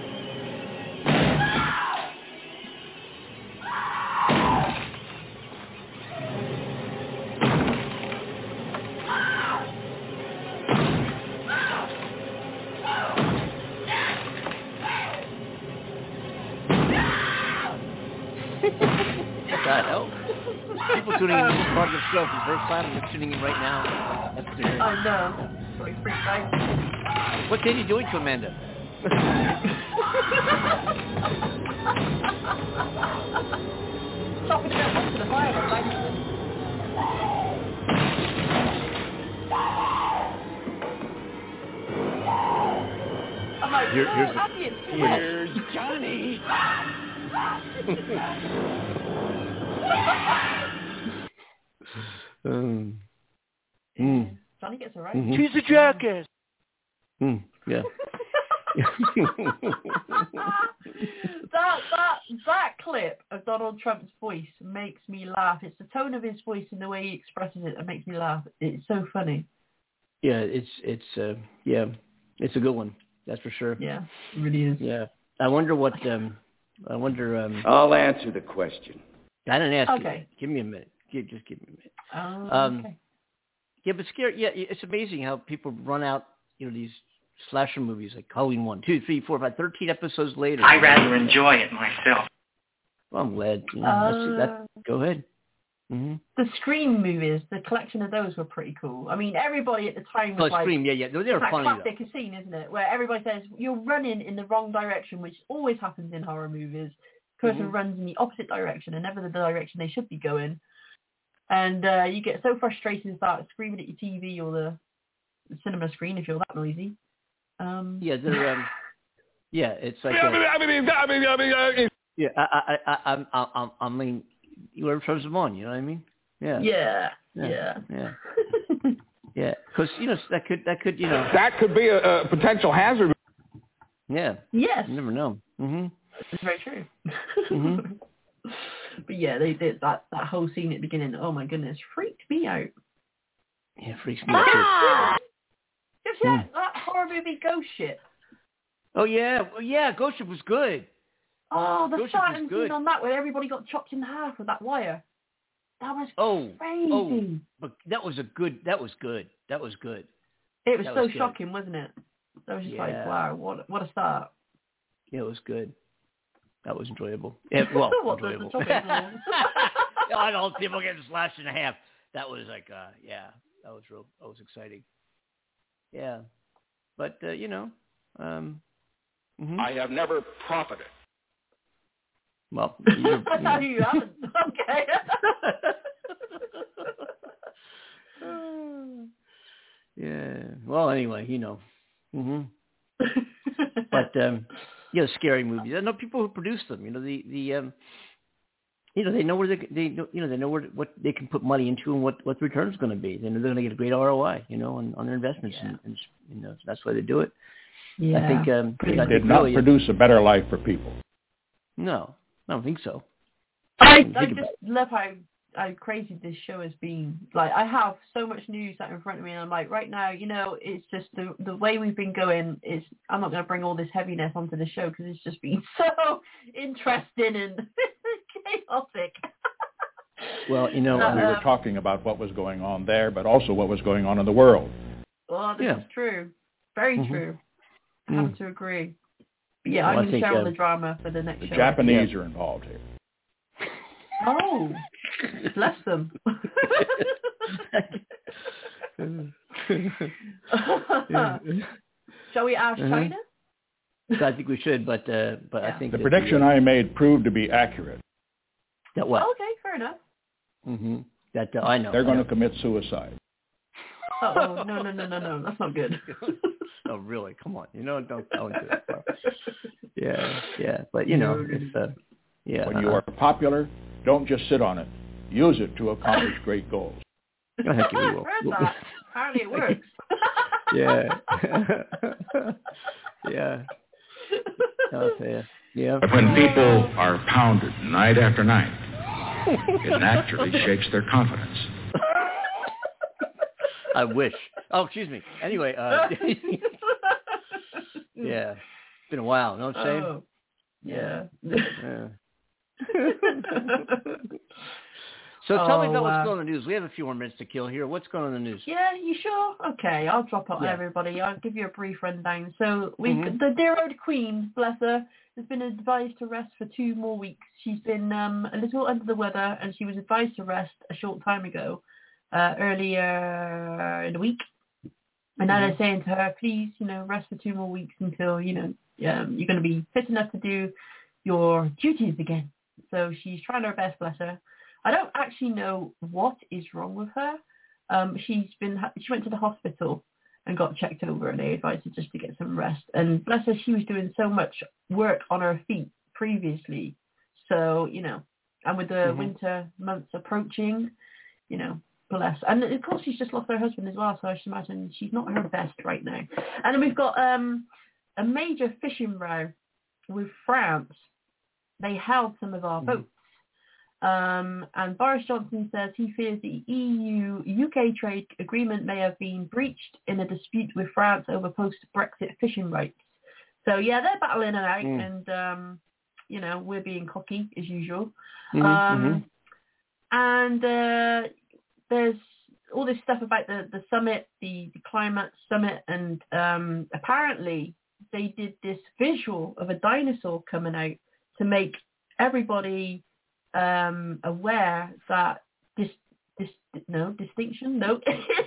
what the hell? People tuning in to this part of the show for the first time, and they're tuning in right now. That's weird. I know. Sorry, freaked out. What did you doing to Amanda? Stop it up to the fire. Like, I'm like, Here- no, here's the- Andy, it's too Where's Johnny? um, mm. Johnny gets a right. Mhm. She's a jackass. Mm. Yeah. that that that clip of Donald Trump's voice makes me laugh. It's the tone of his voice and the way he expresses it that makes me laugh. It's so funny. Yeah, it's it's uh, yeah, it's a good one. That's for sure. Yeah, it really is. Yeah. I wonder what um I wonder um I'll answer the question. I didn't ask Okay. you. Give me a minute. Give, just give me a minute. Oh, Um, okay. Yeah, but scary. Yeah, it's amazing how people run out. You know, these slasher movies like Halloween one, two, three, four, five, thirteen episodes later. I rather enjoy it myself. Well, I'm glad. You know, Uh, that's, that, go ahead. Mm-hmm. The Scream movies, the collection of those were pretty cool. I mean, everybody at the time was Oh, like, Scream. Yeah, yeah. They were it's that funny though. classic scene, isn't it? Where everybody says, you're running in the wrong direction, which always happens in horror movies. The person Mhm. runs in the opposite direction and never the direction they should be going. And uh, you get so frustrated and start screaming at your T V or the, the cinema screen if you're that noisy. Um, Yeah, they're. Um, yeah, it's like. I mean, a- I mean, I mean, I mean, I mean, yeah, I, I, I, I, I, I, I mean, whoever turns them on, you know what I mean? Yeah. yeah, Yeah. yeah. Yeah. Yeah, because you know that could that could you know. that could be a, a potential hazard. Yeah. Yes, You never know. Mhm. it's very true. Mhm. But yeah, they did that, that whole scene at the beginning. Oh my goodness, freaked me out. Yeah, freaks me out. Ah! Have you Hmm. seen that horror movie Ghost Ship? Oh yeah, well, yeah. Ghost Ship was good. Oh, the Ghost Ship was starting good. scene on that where everybody got chopped in half with that wire. That was Oh, crazy. oh, but that was a good. That was good. That was good. It was That so was good. shocking, wasn't it? That was just Yeah. like, wow, what what a start. Yeah, it was good. That was enjoyable. Yeah, well, What, the- the enjoyable. chopping little- I know people getting slashed in half. That was like, uh, yeah, that was real. That was exciting. Yeah, but uh, you know, um, mm-hmm. I have never profited. Well, you're, you know. you haven't. Okay. Yeah. Well, anyway, you know. Mm-hmm. But um, you know, scary movies. I know people who produce them. You know, the the um, you know, they know where they they know, you know they know where what they can put money into and what what the return is going to be. They know they're going to get a great R O I. You know, on, on their investments, yeah. and, and you know that's why they do it. Yeah. I think um, They I did think not really, produce a better life for people. No, I don't think so. I, Think I about just it. love how, how crazy this show has been. Like, I have so much news sat in front of me, and I'm like, right now, you know, it's just the the way we've been going is, I'm not going to bring all this heaviness onto the show because it's just been so interesting and chaotic. Well, you know, Well, we um, were talking about what was going on there, but also what was going on in the world. Well, this Yeah. is true. Very Mhm. true. I Mm. have to agree. But yeah, Well, I I'm going to think, share all uh, the drama for the next The show. Japanese are involved here. Oh, bless them. Shall we ask Uh-huh. China? So I think we should, but uh, but Yeah. I think The that prediction I made proved to be accurate. that what? Okay, fair enough. Mm-hmm. That uh, I know. They're I going know. to commit suicide. Oh no no no no no, that's not good. Oh really? Come on, you know, don't don't do that. Bro. Yeah, yeah, but you know, it's uh, yeah. When you are popular, don't just sit on it. Use it to accomplish great goals. I think we will. Heard that. Apparently it works. Yeah. Yeah. I'll tell you. Yeah. But when people are pounded night after night, it naturally shakes their confidence. I wish. Oh, excuse me. Anyway, uh, yeah, it's been a while. Know what I'm saying? Oh, yeah. Yeah. So tell me Oh, about what's wow. going on in the news. We have a few more minutes to kill here. What's going on in the news? Yeah, you sure? Okay, I'll drop out Yeah. everybody. I'll give you a brief rundown. So we, Mhm. the dear old Queen, bless her, has been advised to rest for two more weeks. She's been um, a little under the weather, and she was advised to rest a short time ago, uh, earlier in the week. And now Mhm. they're saying to her, please, you know, rest for two more weeks until, you know, um, you're going to be fit enough to do your duties again. So she's trying her best, bless her. I don't actually know what is wrong with her. Um, she's been she went to the hospital and got checked over, and they advised her just to get some rest. And bless her, she was doing so much work on her feet previously. So, you know, and with the Mhm. winter months approaching, you know, bless. And of course, she's just lost her husband as well, so I should imagine she's not her best right now. And then we've got um, a major fishing row with France. They held some of our Mhm. boats. Um, and Boris Johnson says he fears the E U U K trade agreement may have been breached in a dispute with France over post-Brexit fishing rights. So, yeah, they're battling it out, Mm. and, um, you know, we're being cocky as usual. Mhm, Um, mhm. And uh, there's all this stuff about the, the summit, the, the climate summit, and um, apparently they did this visual of a dinosaur coming out to make everybody um, aware that this, this, no, distinction, no.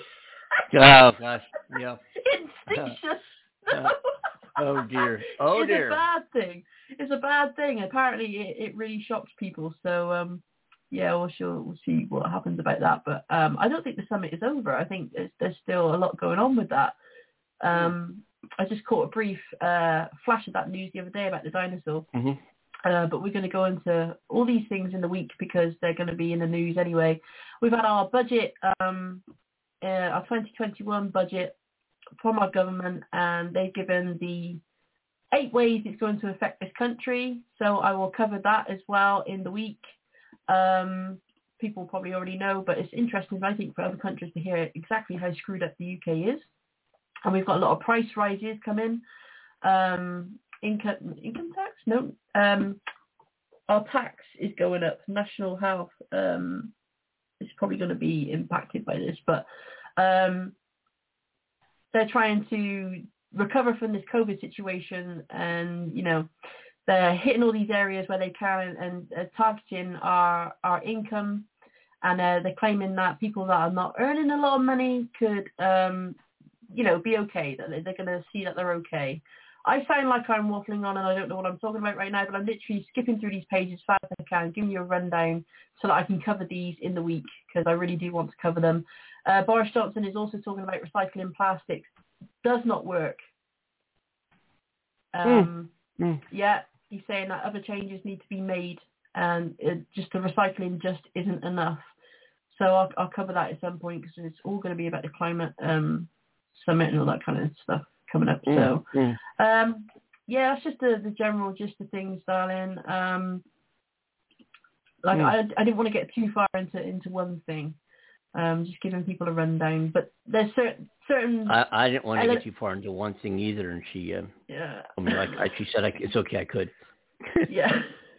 Oh gosh, yeah. Instinction. Uh, oh dear. Oh it's dear. a bad thing. It's a bad thing. Apparently, it, it really shocks people. So, um, yeah, we'll, sure, we'll see what happens about that. But um, I don't think the summit is over. I think there's, there's still a lot going on with that. Um, I just caught a brief uh, flash of that news the other day about the dinosaur. Mm-hmm. Uh, but we're going to go into all these things in the week because they're going to be in the news anyway. We've had our budget, um, uh, our twenty twenty-one budget from our government, and they've given the eight ways it's going to affect this country. So I will cover that as well in the week. Um, people probably already know, but it's interesting, I think, for other countries to hear exactly how screwed up the U K is. And we've got a lot of price rises coming. Um, income income tax. No, um, our tax is going up. National health um, is probably going to be impacted by this, but um, they're trying to recover from this COVID situation, and you know they're hitting all these areas where they can and uh, targeting our our income, and uh, they're claiming that people that are not earning a lot of money could um, you know be okay, that they're going to see that they're okay. I sound like I'm waffling on and I don't know what I'm talking about right now, but I'm literally skipping through these pages as fast as I can, giving you a rundown so that I can cover these in the week, because I really do want to cover them. Uh, Boris Johnson is also talking about recycling plastics. Does not work. Um, mm. Mm. Yeah, he's saying that other changes need to be made, and it, just the recycling just isn't enough. So I'll, I'll cover that at some point, because it's all going to be about the climate um, summit and all that kind of stuff coming up. Mm. So Mm. um, yeah, that's just the, the general gist of things, darling. Um, like mm. I, I didn't want to get too far into, into one thing. Um, just giving people a rundown, but there's certain certain. I, I didn't want to ele- get too far into one thing either, and she. Uh, yeah. I mean, like I, she said, I, it's okay, I could. Yeah.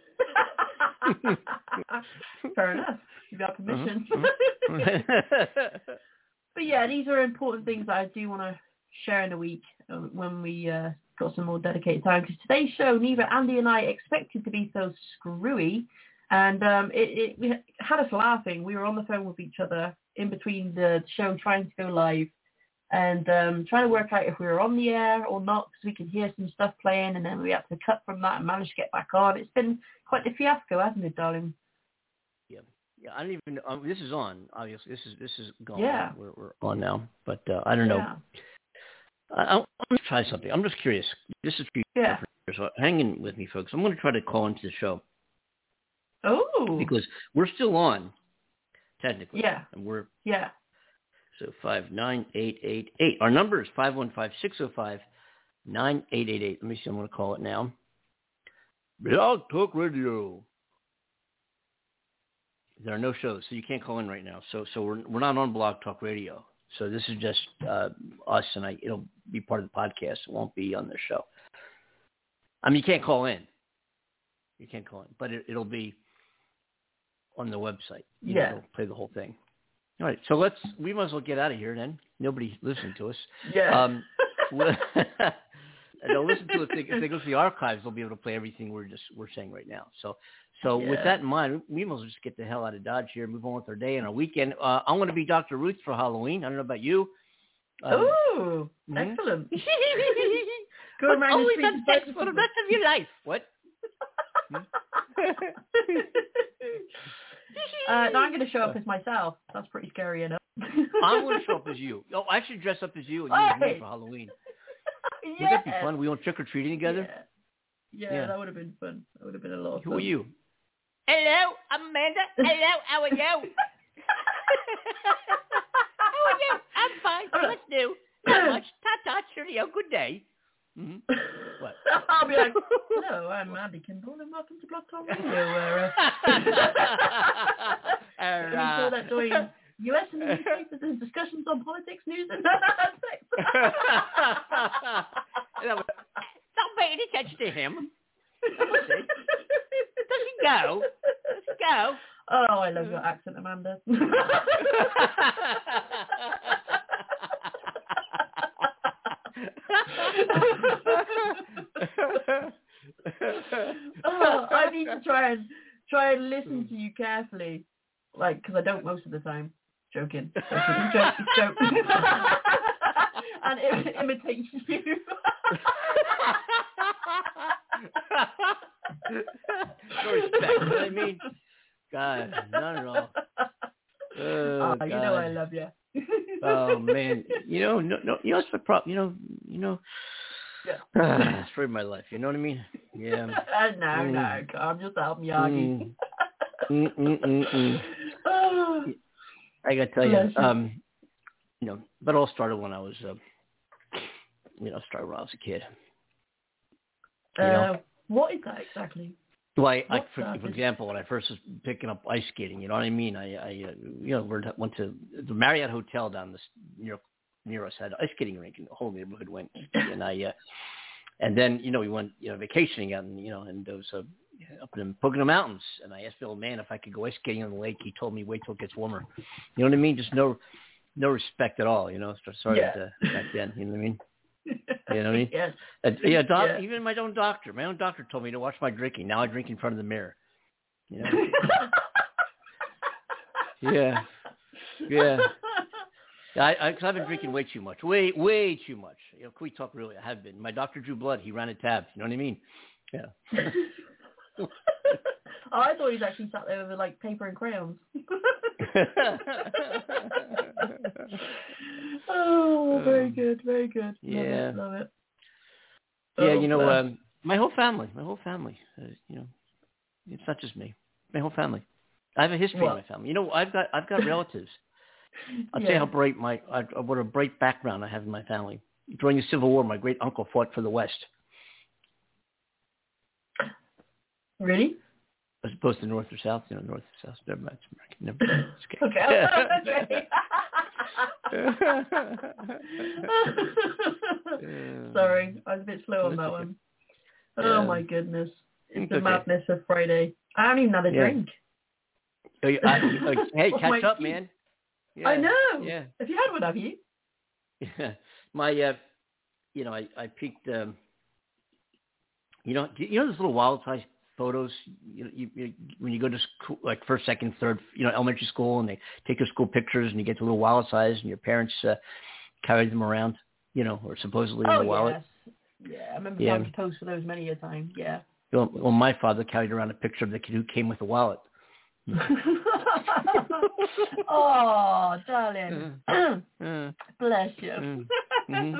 Fair enough. You got permission. Uh-huh. But yeah, these are important things that I do want to share in a week uh, when we uh, got some more dedicated time. Because today's show, neither Andy and I expected to be so screwy. And um, it, it had us laughing. We were on the phone with each other in between the show trying to go live and um, trying to work out if we were on the air or not, because we could hear some stuff playing, and then we had to cut from that and manage to get back on. It's been quite a fiasco, hasn't it, darling? Yeah. Yeah, I don't even um, this is on, obviously. This is this is going yeah. on. We're, we're on now. But uh, I don't know. Yeah. I, I'm going to try something. I'm just curious. This is for you. Yeah. So hang in with me, folks. I'm going to try to call into the show. Oh. Because we're still on, technically. Yeah. And we're yeah. So five nine eight eight eight. Our number is five one five six zero five nine eight eight eight. Let me see. I'm going to call it now. Blog Talk Radio. There are no shows, so you can't call in right now. So so we're we're not on Blog Talk Radio. So this is just uh, us, and I. It'll be part of the podcast. It won't be on the show. I mean, you can't call in. You can't call in, but it, it'll be on the website. You yeah. know, it'll play the whole thing. All right, so let's. We might as well get out of here then. Nobody's listening to us. Yeah. Um, they'll listen to it. If they, if they go to the archives, they'll be able to play everything we're just we're saying right now. So, so yeah. with that in mind, we might as well just get the hell out of Dodge here, move on with our day and our weekend. Uh, I'm going to be Doctor Ruth for Halloween. I don't know about you. Um, oh, mm-hmm. Excellent. Go around always the have sex for the rest of your life. What? uh, now I'm going to show up as myself. That's pretty scary enough. I'm going to show up as you. Oh, I should dress up as you and you as me for Halloween. Yes. Would that be fun? We went trick-or-treating together? Yeah. Yeah, yeah, that would have been fun. That would have been a lot of Who fun. Who are you? Hello, Amanda. Hello, how are you? How are you? I'm fine. What's new? Not much. Ta-ta, cheerio. Good day. Mm-hmm. What? I'll be like, hello, I'm Andy Kimball, and welcome to Blog Talk Radio, where uh, uh, we saw that doing U S and U K for the discussions on politics, news, and sex. Don't pay any attention to him. Does he go? Does he go? Oh, I love your accent, Amanda. Oh, I need to try and try and listen to you carefully, like because I don't most of the time. Joking, joking, joke, joke, and it imitates you. No respect. You know what I mean? God, not at all. Oh, oh God. You know I love you. Oh man, you know, no, no, you know what's the problem? You know, you know. Yeah. Uh, it's for my life. You know what I mean? Yeah. Uh, no, mm. no, calm yourself, Miyagi. Mm. Mm, mm, mm, mm. Oh. I gotta tell you, um, you know, but it all started when I was, uh, you know, started when I was a kid. You uh, know? What is that exactly? Well, I, I for, for example, when I first was picking up ice skating, you know what I mean? I, I uh, you know, went to the Marriott Hotel down this near near us had an ice skating rink, and the whole neighborhood went. And I, uh, And then, you know, we went, you know, vacationing out in, you know, in those, uh, up in the Pocono Mountains. And I asked the old man if I could go ice skating on the lake. He told me, wait till it gets warmer. You know what I mean? Just no, no respect at all, you know, sort of yeah. back then, you know what I mean? You know what I mean? Yes. Uh, yeah, doc, yeah. Even my own doctor, my own doctor told me to watch my drinking. Now I drink in front of the mirror. You know? yeah. Yeah. I, I, cause I've been drinking way too much, way, way too much. You know, can we talk really? I have been. My doctor drew blood. He ran a tab. You know what I mean? Yeah. Oh, I thought he was actually sat there with like paper and crayons. Oh, very good, very good. Yeah. Love it. Love it. Yeah, oh, you know, um, my whole family, my whole family. Uh, you know, it's not just me. My whole family. I have a history what? in my family. You know, I've got, I've got relatives. I'll yeah. tell you how bright my, uh, what a bright background I have in my family. During the Civil War, my great uncle fought for the West. Really? As opposed to North or South, you know, North or South. Never mind. Never mind. It's okay. okay. Sorry, I was a bit slow on that one. Yeah. Oh my goodness. It's the okay. madness of Friday. I haven't even had a yeah. drink. Oh, you, I, you, hey, catch up, teeth. man. Yeah. I know. Yeah. Have you had one, have you? Yeah. My, uh, you know, I, I peeked, um, you know, you know those little wildlife photos, you, you, you, when you go to school, like first, second, third, you know, elementary school, and they take your school pictures, and you get the little wallet size, and your parents uh, carry them around, you know, or supposedly oh, in the wallet. Yes. Yeah, I remember yeah. having to pose for those many a time. Yeah. Well, well, my father carried around a picture of the kid who came with the wallet. Oh, darling. Uh, Bless you. Mm-hmm.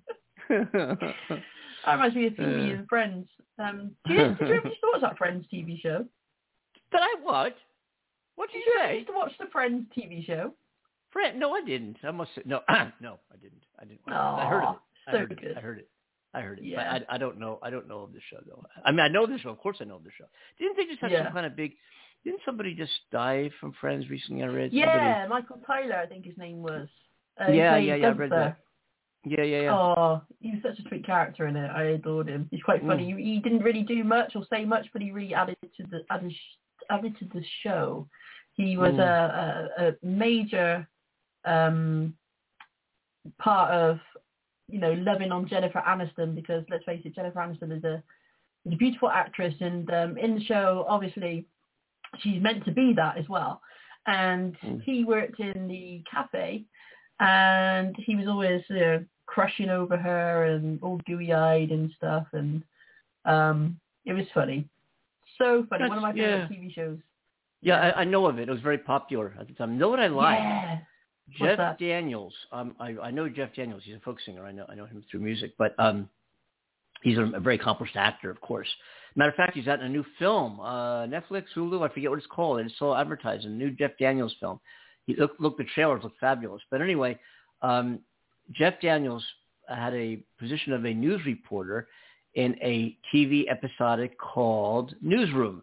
That reminds me of Phoebe and Friends. Um, did, you, did you ever used to watch that Friends T V show? Did I what? What did, did you you say? ever used to watch the Friends T V show? Friend? No, I didn't. I must say, no, no, I didn't. I didn't. Oh, I heard of it. I so heard good. it. I heard it. I heard it. Yeah. But I, I don't know. I don't know of the show though. I mean, I know the show. Of course, I know of the show. Didn't they just have yeah. some kind of big? Didn't somebody just die from Friends recently? I read. Yeah, somebody... Michael Tyler, I think his name was. Uh, yeah, yeah, yeah. I read that. Yeah, yeah, yeah. Oh, he was such a sweet character in it. I adored him. He's quite funny. Mm. He, he didn't really do much or say much, but he really added to the added, added to the show. He was mm. a, a, a major um, part of, you know, loving on Jennifer Aniston, because let's face it, Jennifer Aniston is a, is a beautiful actress, and um, in the show, obviously, she's meant to be that as well. And mm. he worked in the cafe. And he was always, you know, crushing over her and all gooey-eyed and stuff, and um, it was funny, so funny. That's, One of my favorite yeah. T V shows. Yeah, I, I know of it. It was very popular at the time. You know what I like? Yeah. Jeff Daniels. Um, I, I know Jeff Daniels. He's a folk singer. I know I know him through music, but um, he's a, a very accomplished actor, of course. Matter of fact, he's out in a new film, uh, Netflix, Hulu. I forget what it's called. It's still advertised. A new Jeff Daniels film. He look, look, the trailers look fabulous. But anyway, um, Jeff Daniels had a position of a news reporter in a T V episodic called Newsroom.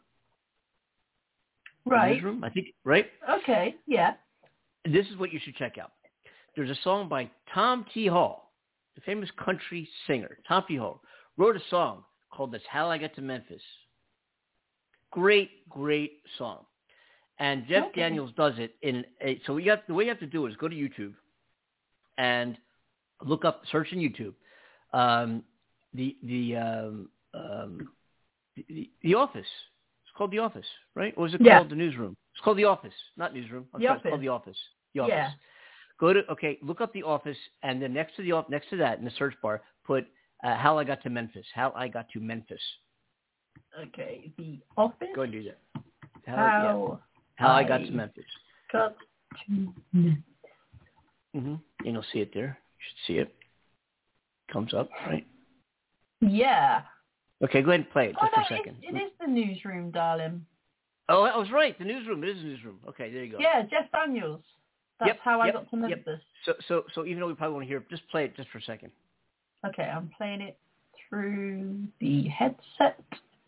Right. Newsroom, I think, right? Okay, yeah. This is what you should check out. There's a song by Tom T. Hall, the famous country singer. Tom T. Hall wrote a song called That's How I Got to Memphis. Great, great song. And Jeff okay. Daniels does it in a, so you have, the way you have to do it is go to YouTube and look up, search in YouTube, um, the, the, um, um, the, the Office. It's called The Office, right? Or is it yeah. called The Newsroom? It's called The Office, not Newsroom. I'm the sorry, Office. It's called The Office. The Office. Yeah. Go to, okay, look up The Office, and then next to the next to that in the search bar, put uh, How I Got to Memphis. How I Got to Memphis. Okay, The Office? Go and do that. How, How yeah. How I, I Got to Memphis. Got to Memphis. Mm-hmm. And you'll see it there. You should see it. Comes up, right? Yeah. Okay, go ahead and play it just oh, for no, a second. It is the Newsroom, darling. Oh, I was right. The Newsroom. It is the Newsroom. Okay, there you go. Yeah, Jeff Daniels. That's yep, how I yep, got to Memphis. Yep. So, so, so even though we probably won't hear it, just play it just for a second. Okay, I'm playing it through the headset.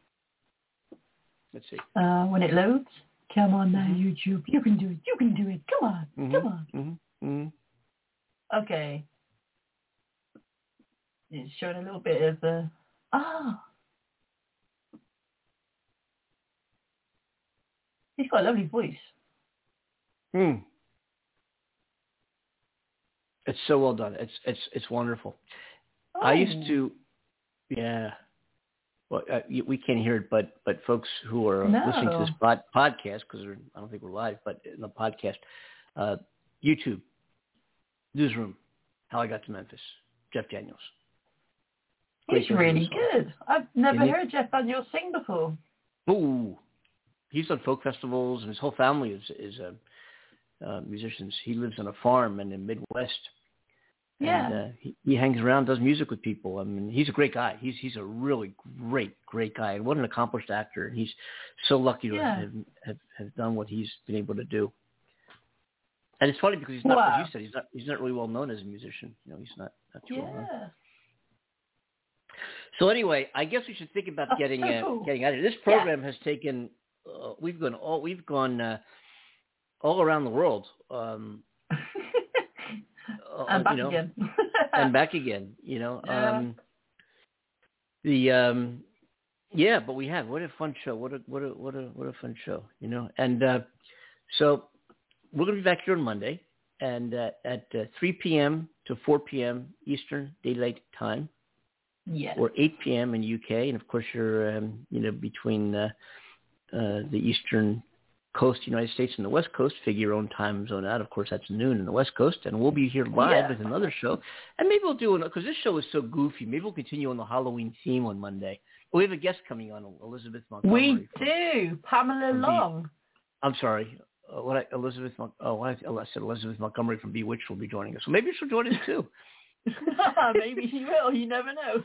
Let's see. Uh, when it loads. Come on now, YouTube. You can do it. You can do it. Come on. Mm-hmm. Come on. Mm-hmm. Mm-hmm. Okay. It's showing a little bit of the Oh. He's got a lovely voice. Hmm. It's so well done. It's it's it's wonderful. Oh. I used to, yeah. Well, uh, we can't hear it, but but folks who are no. listening to this pod, podcast, because I don't think we're live, but in the podcast, uh, YouTube, Newsroom, How I Got to Memphis, Jeff Daniels. Great He's really good. I've never and heard he, Jeff Daniels sing before. Ooh, he's done folk festivals, and his whole family is is uh, uh, musicians. He lives on a farm in the Midwest. Yeah. And uh, he, he hangs around, does music with people. I mean, he's a great guy. He's he's a really great, great guy. And what an accomplished actor. And he's so lucky to yeah. have, have have done what he's been able to do. And it's funny because he's not, wow. as you said, he's not he's not really well known as a musician. You know, he's not, not too yeah. well known. So anyway, I guess we should think about getting uh, getting out of here. This program yeah. has taken. Uh, we've gone all we've gone uh, all around the world. Um, and uh, back you know, again. and back again. You know. Yeah. Um, the um, yeah, but we have what a fun show. What a what a what a what a fun show. You know, and uh, so we're going to be back here on Monday, and uh, at uh, three p.m. to four p.m. Eastern Daylight Time. Yes. Or eight p.m. in U K, and of course you're, um, you know, between uh, uh, the Eastern Coast, United States, and the West Coast. Figure your own time zone out. Of course, that's noon in the West Coast, and we'll be here live yeah. with another show. And maybe we'll do it because this show is so goofy. Maybe we'll continue on the Halloween theme on Monday. We have a guest coming on, Elizabeth Montgomery. We from, do, Pamela Long. B- I'm sorry, uh, what I, Elizabeth? Mon- oh, what I, I said Elizabeth Montgomery from Bewitched will be joining us. So maybe she'll join us too. Maybe she will. You never know.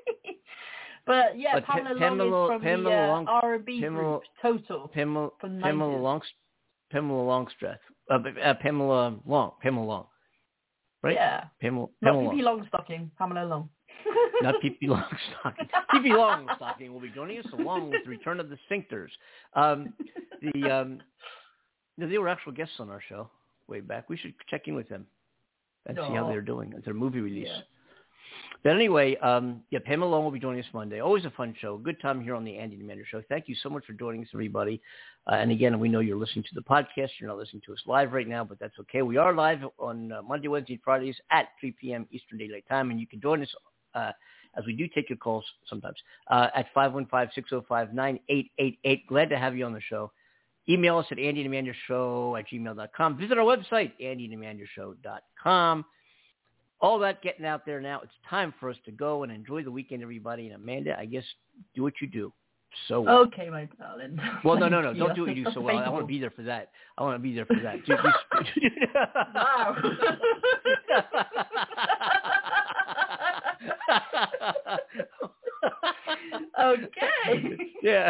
But yeah, but Pamela, Pamela Long is from Pamela the uh, Long, R and B group Total. Pamela, Pamela Long, Pamela Longstreth, uh, uh, Pamela Long, Pamela Long, right? Yeah. Pamela, Not Pamela P P Longstocking, Pamela Long. Not P P Longstocking. P P Longstocking will be joining us along with the return of the Sphincters. Um, the um, they were actual guests on our show way back. We should check in with them and no. see how they're doing at their movie release. Yeah. But anyway, um, yeah, Pamela Long will be joining us Monday. Always a fun show. Good time here on the Andy Demander Show. Thank you so much for joining us, everybody. Uh, and again, we know you're listening to the podcast. You're not listening to us live right now, but that's okay. We are live on uh, Monday, Wednesday, and Fridays at three p.m. Eastern Daylight Time, and you can join us uh, as we do take your calls sometimes uh, at five one five, six oh five, nine eight eight eight. Glad to have you on the show. Email us at andy demander show at gmail dot com. Visit our website, andy demander show dot com. All that getting out there now. It's time for us to go and enjoy the weekend, everybody. And Amanda, I guess do what you do so well. Okay, my darling. Well, no, no, no. Don't do what you do so well. I want to be there for that. I want to be there for that. Wow. Okay. Yeah.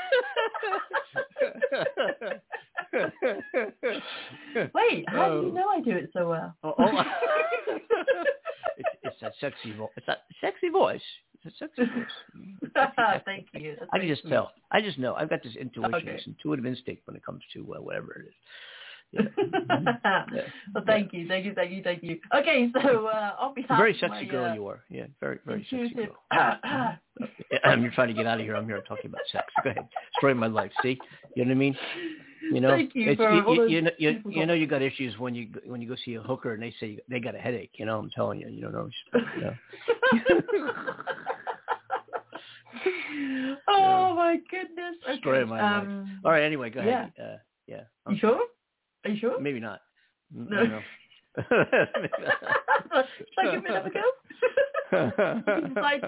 Wait, how oh. do you know I do it so well? Oh, oh. it's, it's that sexy voice. It's that sexy voice. It's a sexy voice. Thank you. That's I can just sweet. tell. I just know. I've got this intuition, okay. this intuitive instinct when it comes to uh, whatever it is. Yeah. Yeah. Well, thank yeah. you, thank you, thank you, thank you. Okay, so uh, on behalf very of sexy my, girl uh, you are. Yeah, very, very intuitive. sexy girl. You're trying to get out of here. I'm here talking about sex. Go ahead, destroy my life. See, you know what I mean? You know, thank you, it's, for you, you, you know, you, you know, you got issues when you when you go see a hooker and they say they got a headache. You know, I'm telling you, you don't know. You know. Oh my goodness! Okay. Destroy my um, life. All right. Anyway, go ahead. Yeah. Uh, yeah. You okay. sure? Are you sure? Maybe not. No. no. Should I give it another go? You decide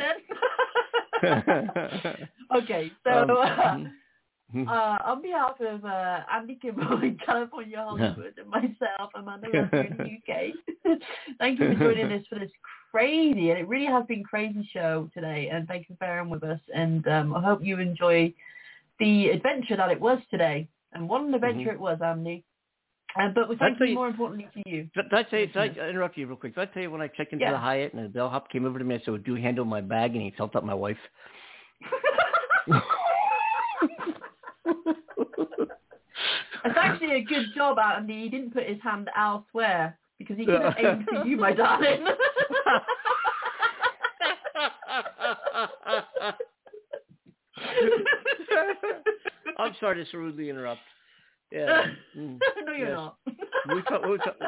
then. Okay, so uh, uh, on behalf of uh, Andy Kimball in California, Hollywood, and myself, Amanda Rucker in the U K, thank you for joining us for this crazy, and it really has been crazy show today, and thank you for bearing with us, and um, I hope you enjoy the adventure that it was today, and what an adventure mm-hmm. it was, Andy. Um, but we thank you more importantly to you. Did, did I tell you, did I interrupt you real quick? Did I tell you when I checked into yeah. the Hyatt and the bellhop came over to me and said, "Would you handle my bag?" And he felt up my wife. It's actually a good job, Andy. He didn't put his hand elsewhere because he could have aimed for you, my darling. sorry to so rudely interrupt. Yeah. Mm. No, you're yes. not. We talk, we talk.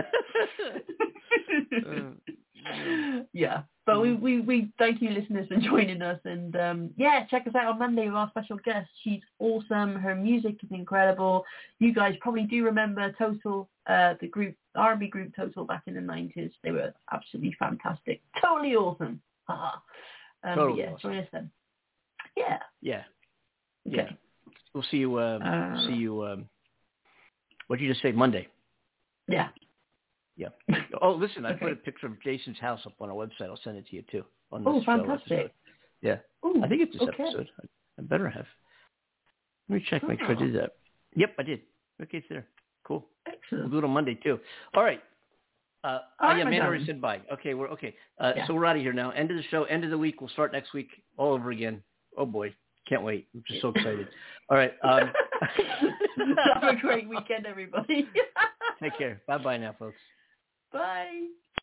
uh, yeah. But we, we, we thank you, listeners, for joining us. And, um, yeah, check us out on Monday with our special guest. She's awesome. Her music is incredible. You guys probably do remember Total, uh, the group, R and B group Total back in the nineties. They were absolutely fantastic. Totally awesome. Uh-huh. Um, totally yeah, awesome. join us then. Yeah. Yeah. Okay. Yeah. We'll see you, uh, uh, see you, um, what did you just say, Monday? Yeah. Yeah. Oh, listen, I okay. put a picture of Jason's house up on our website. I'll send it to you, too. On this oh, fantastic. Episode. Yeah. Ooh, I think it's this okay. episode. I, I better have. Let me check, make oh. sure I did that. Yep, I did. Okay, it's there. Cool. Excellent. We'll do it on Monday, too. All right. Uh, All oh, right, yeah, man done. already said bye. Okay, we're okay. Uh, yeah. So we're out of here now. End of the show, end of the week. We'll start next week all over again. Oh, boy. Can't wait. I'm just so excited. All right. Um, Have a great weekend, everybody. Take care. Bye-bye now, folks. Bye.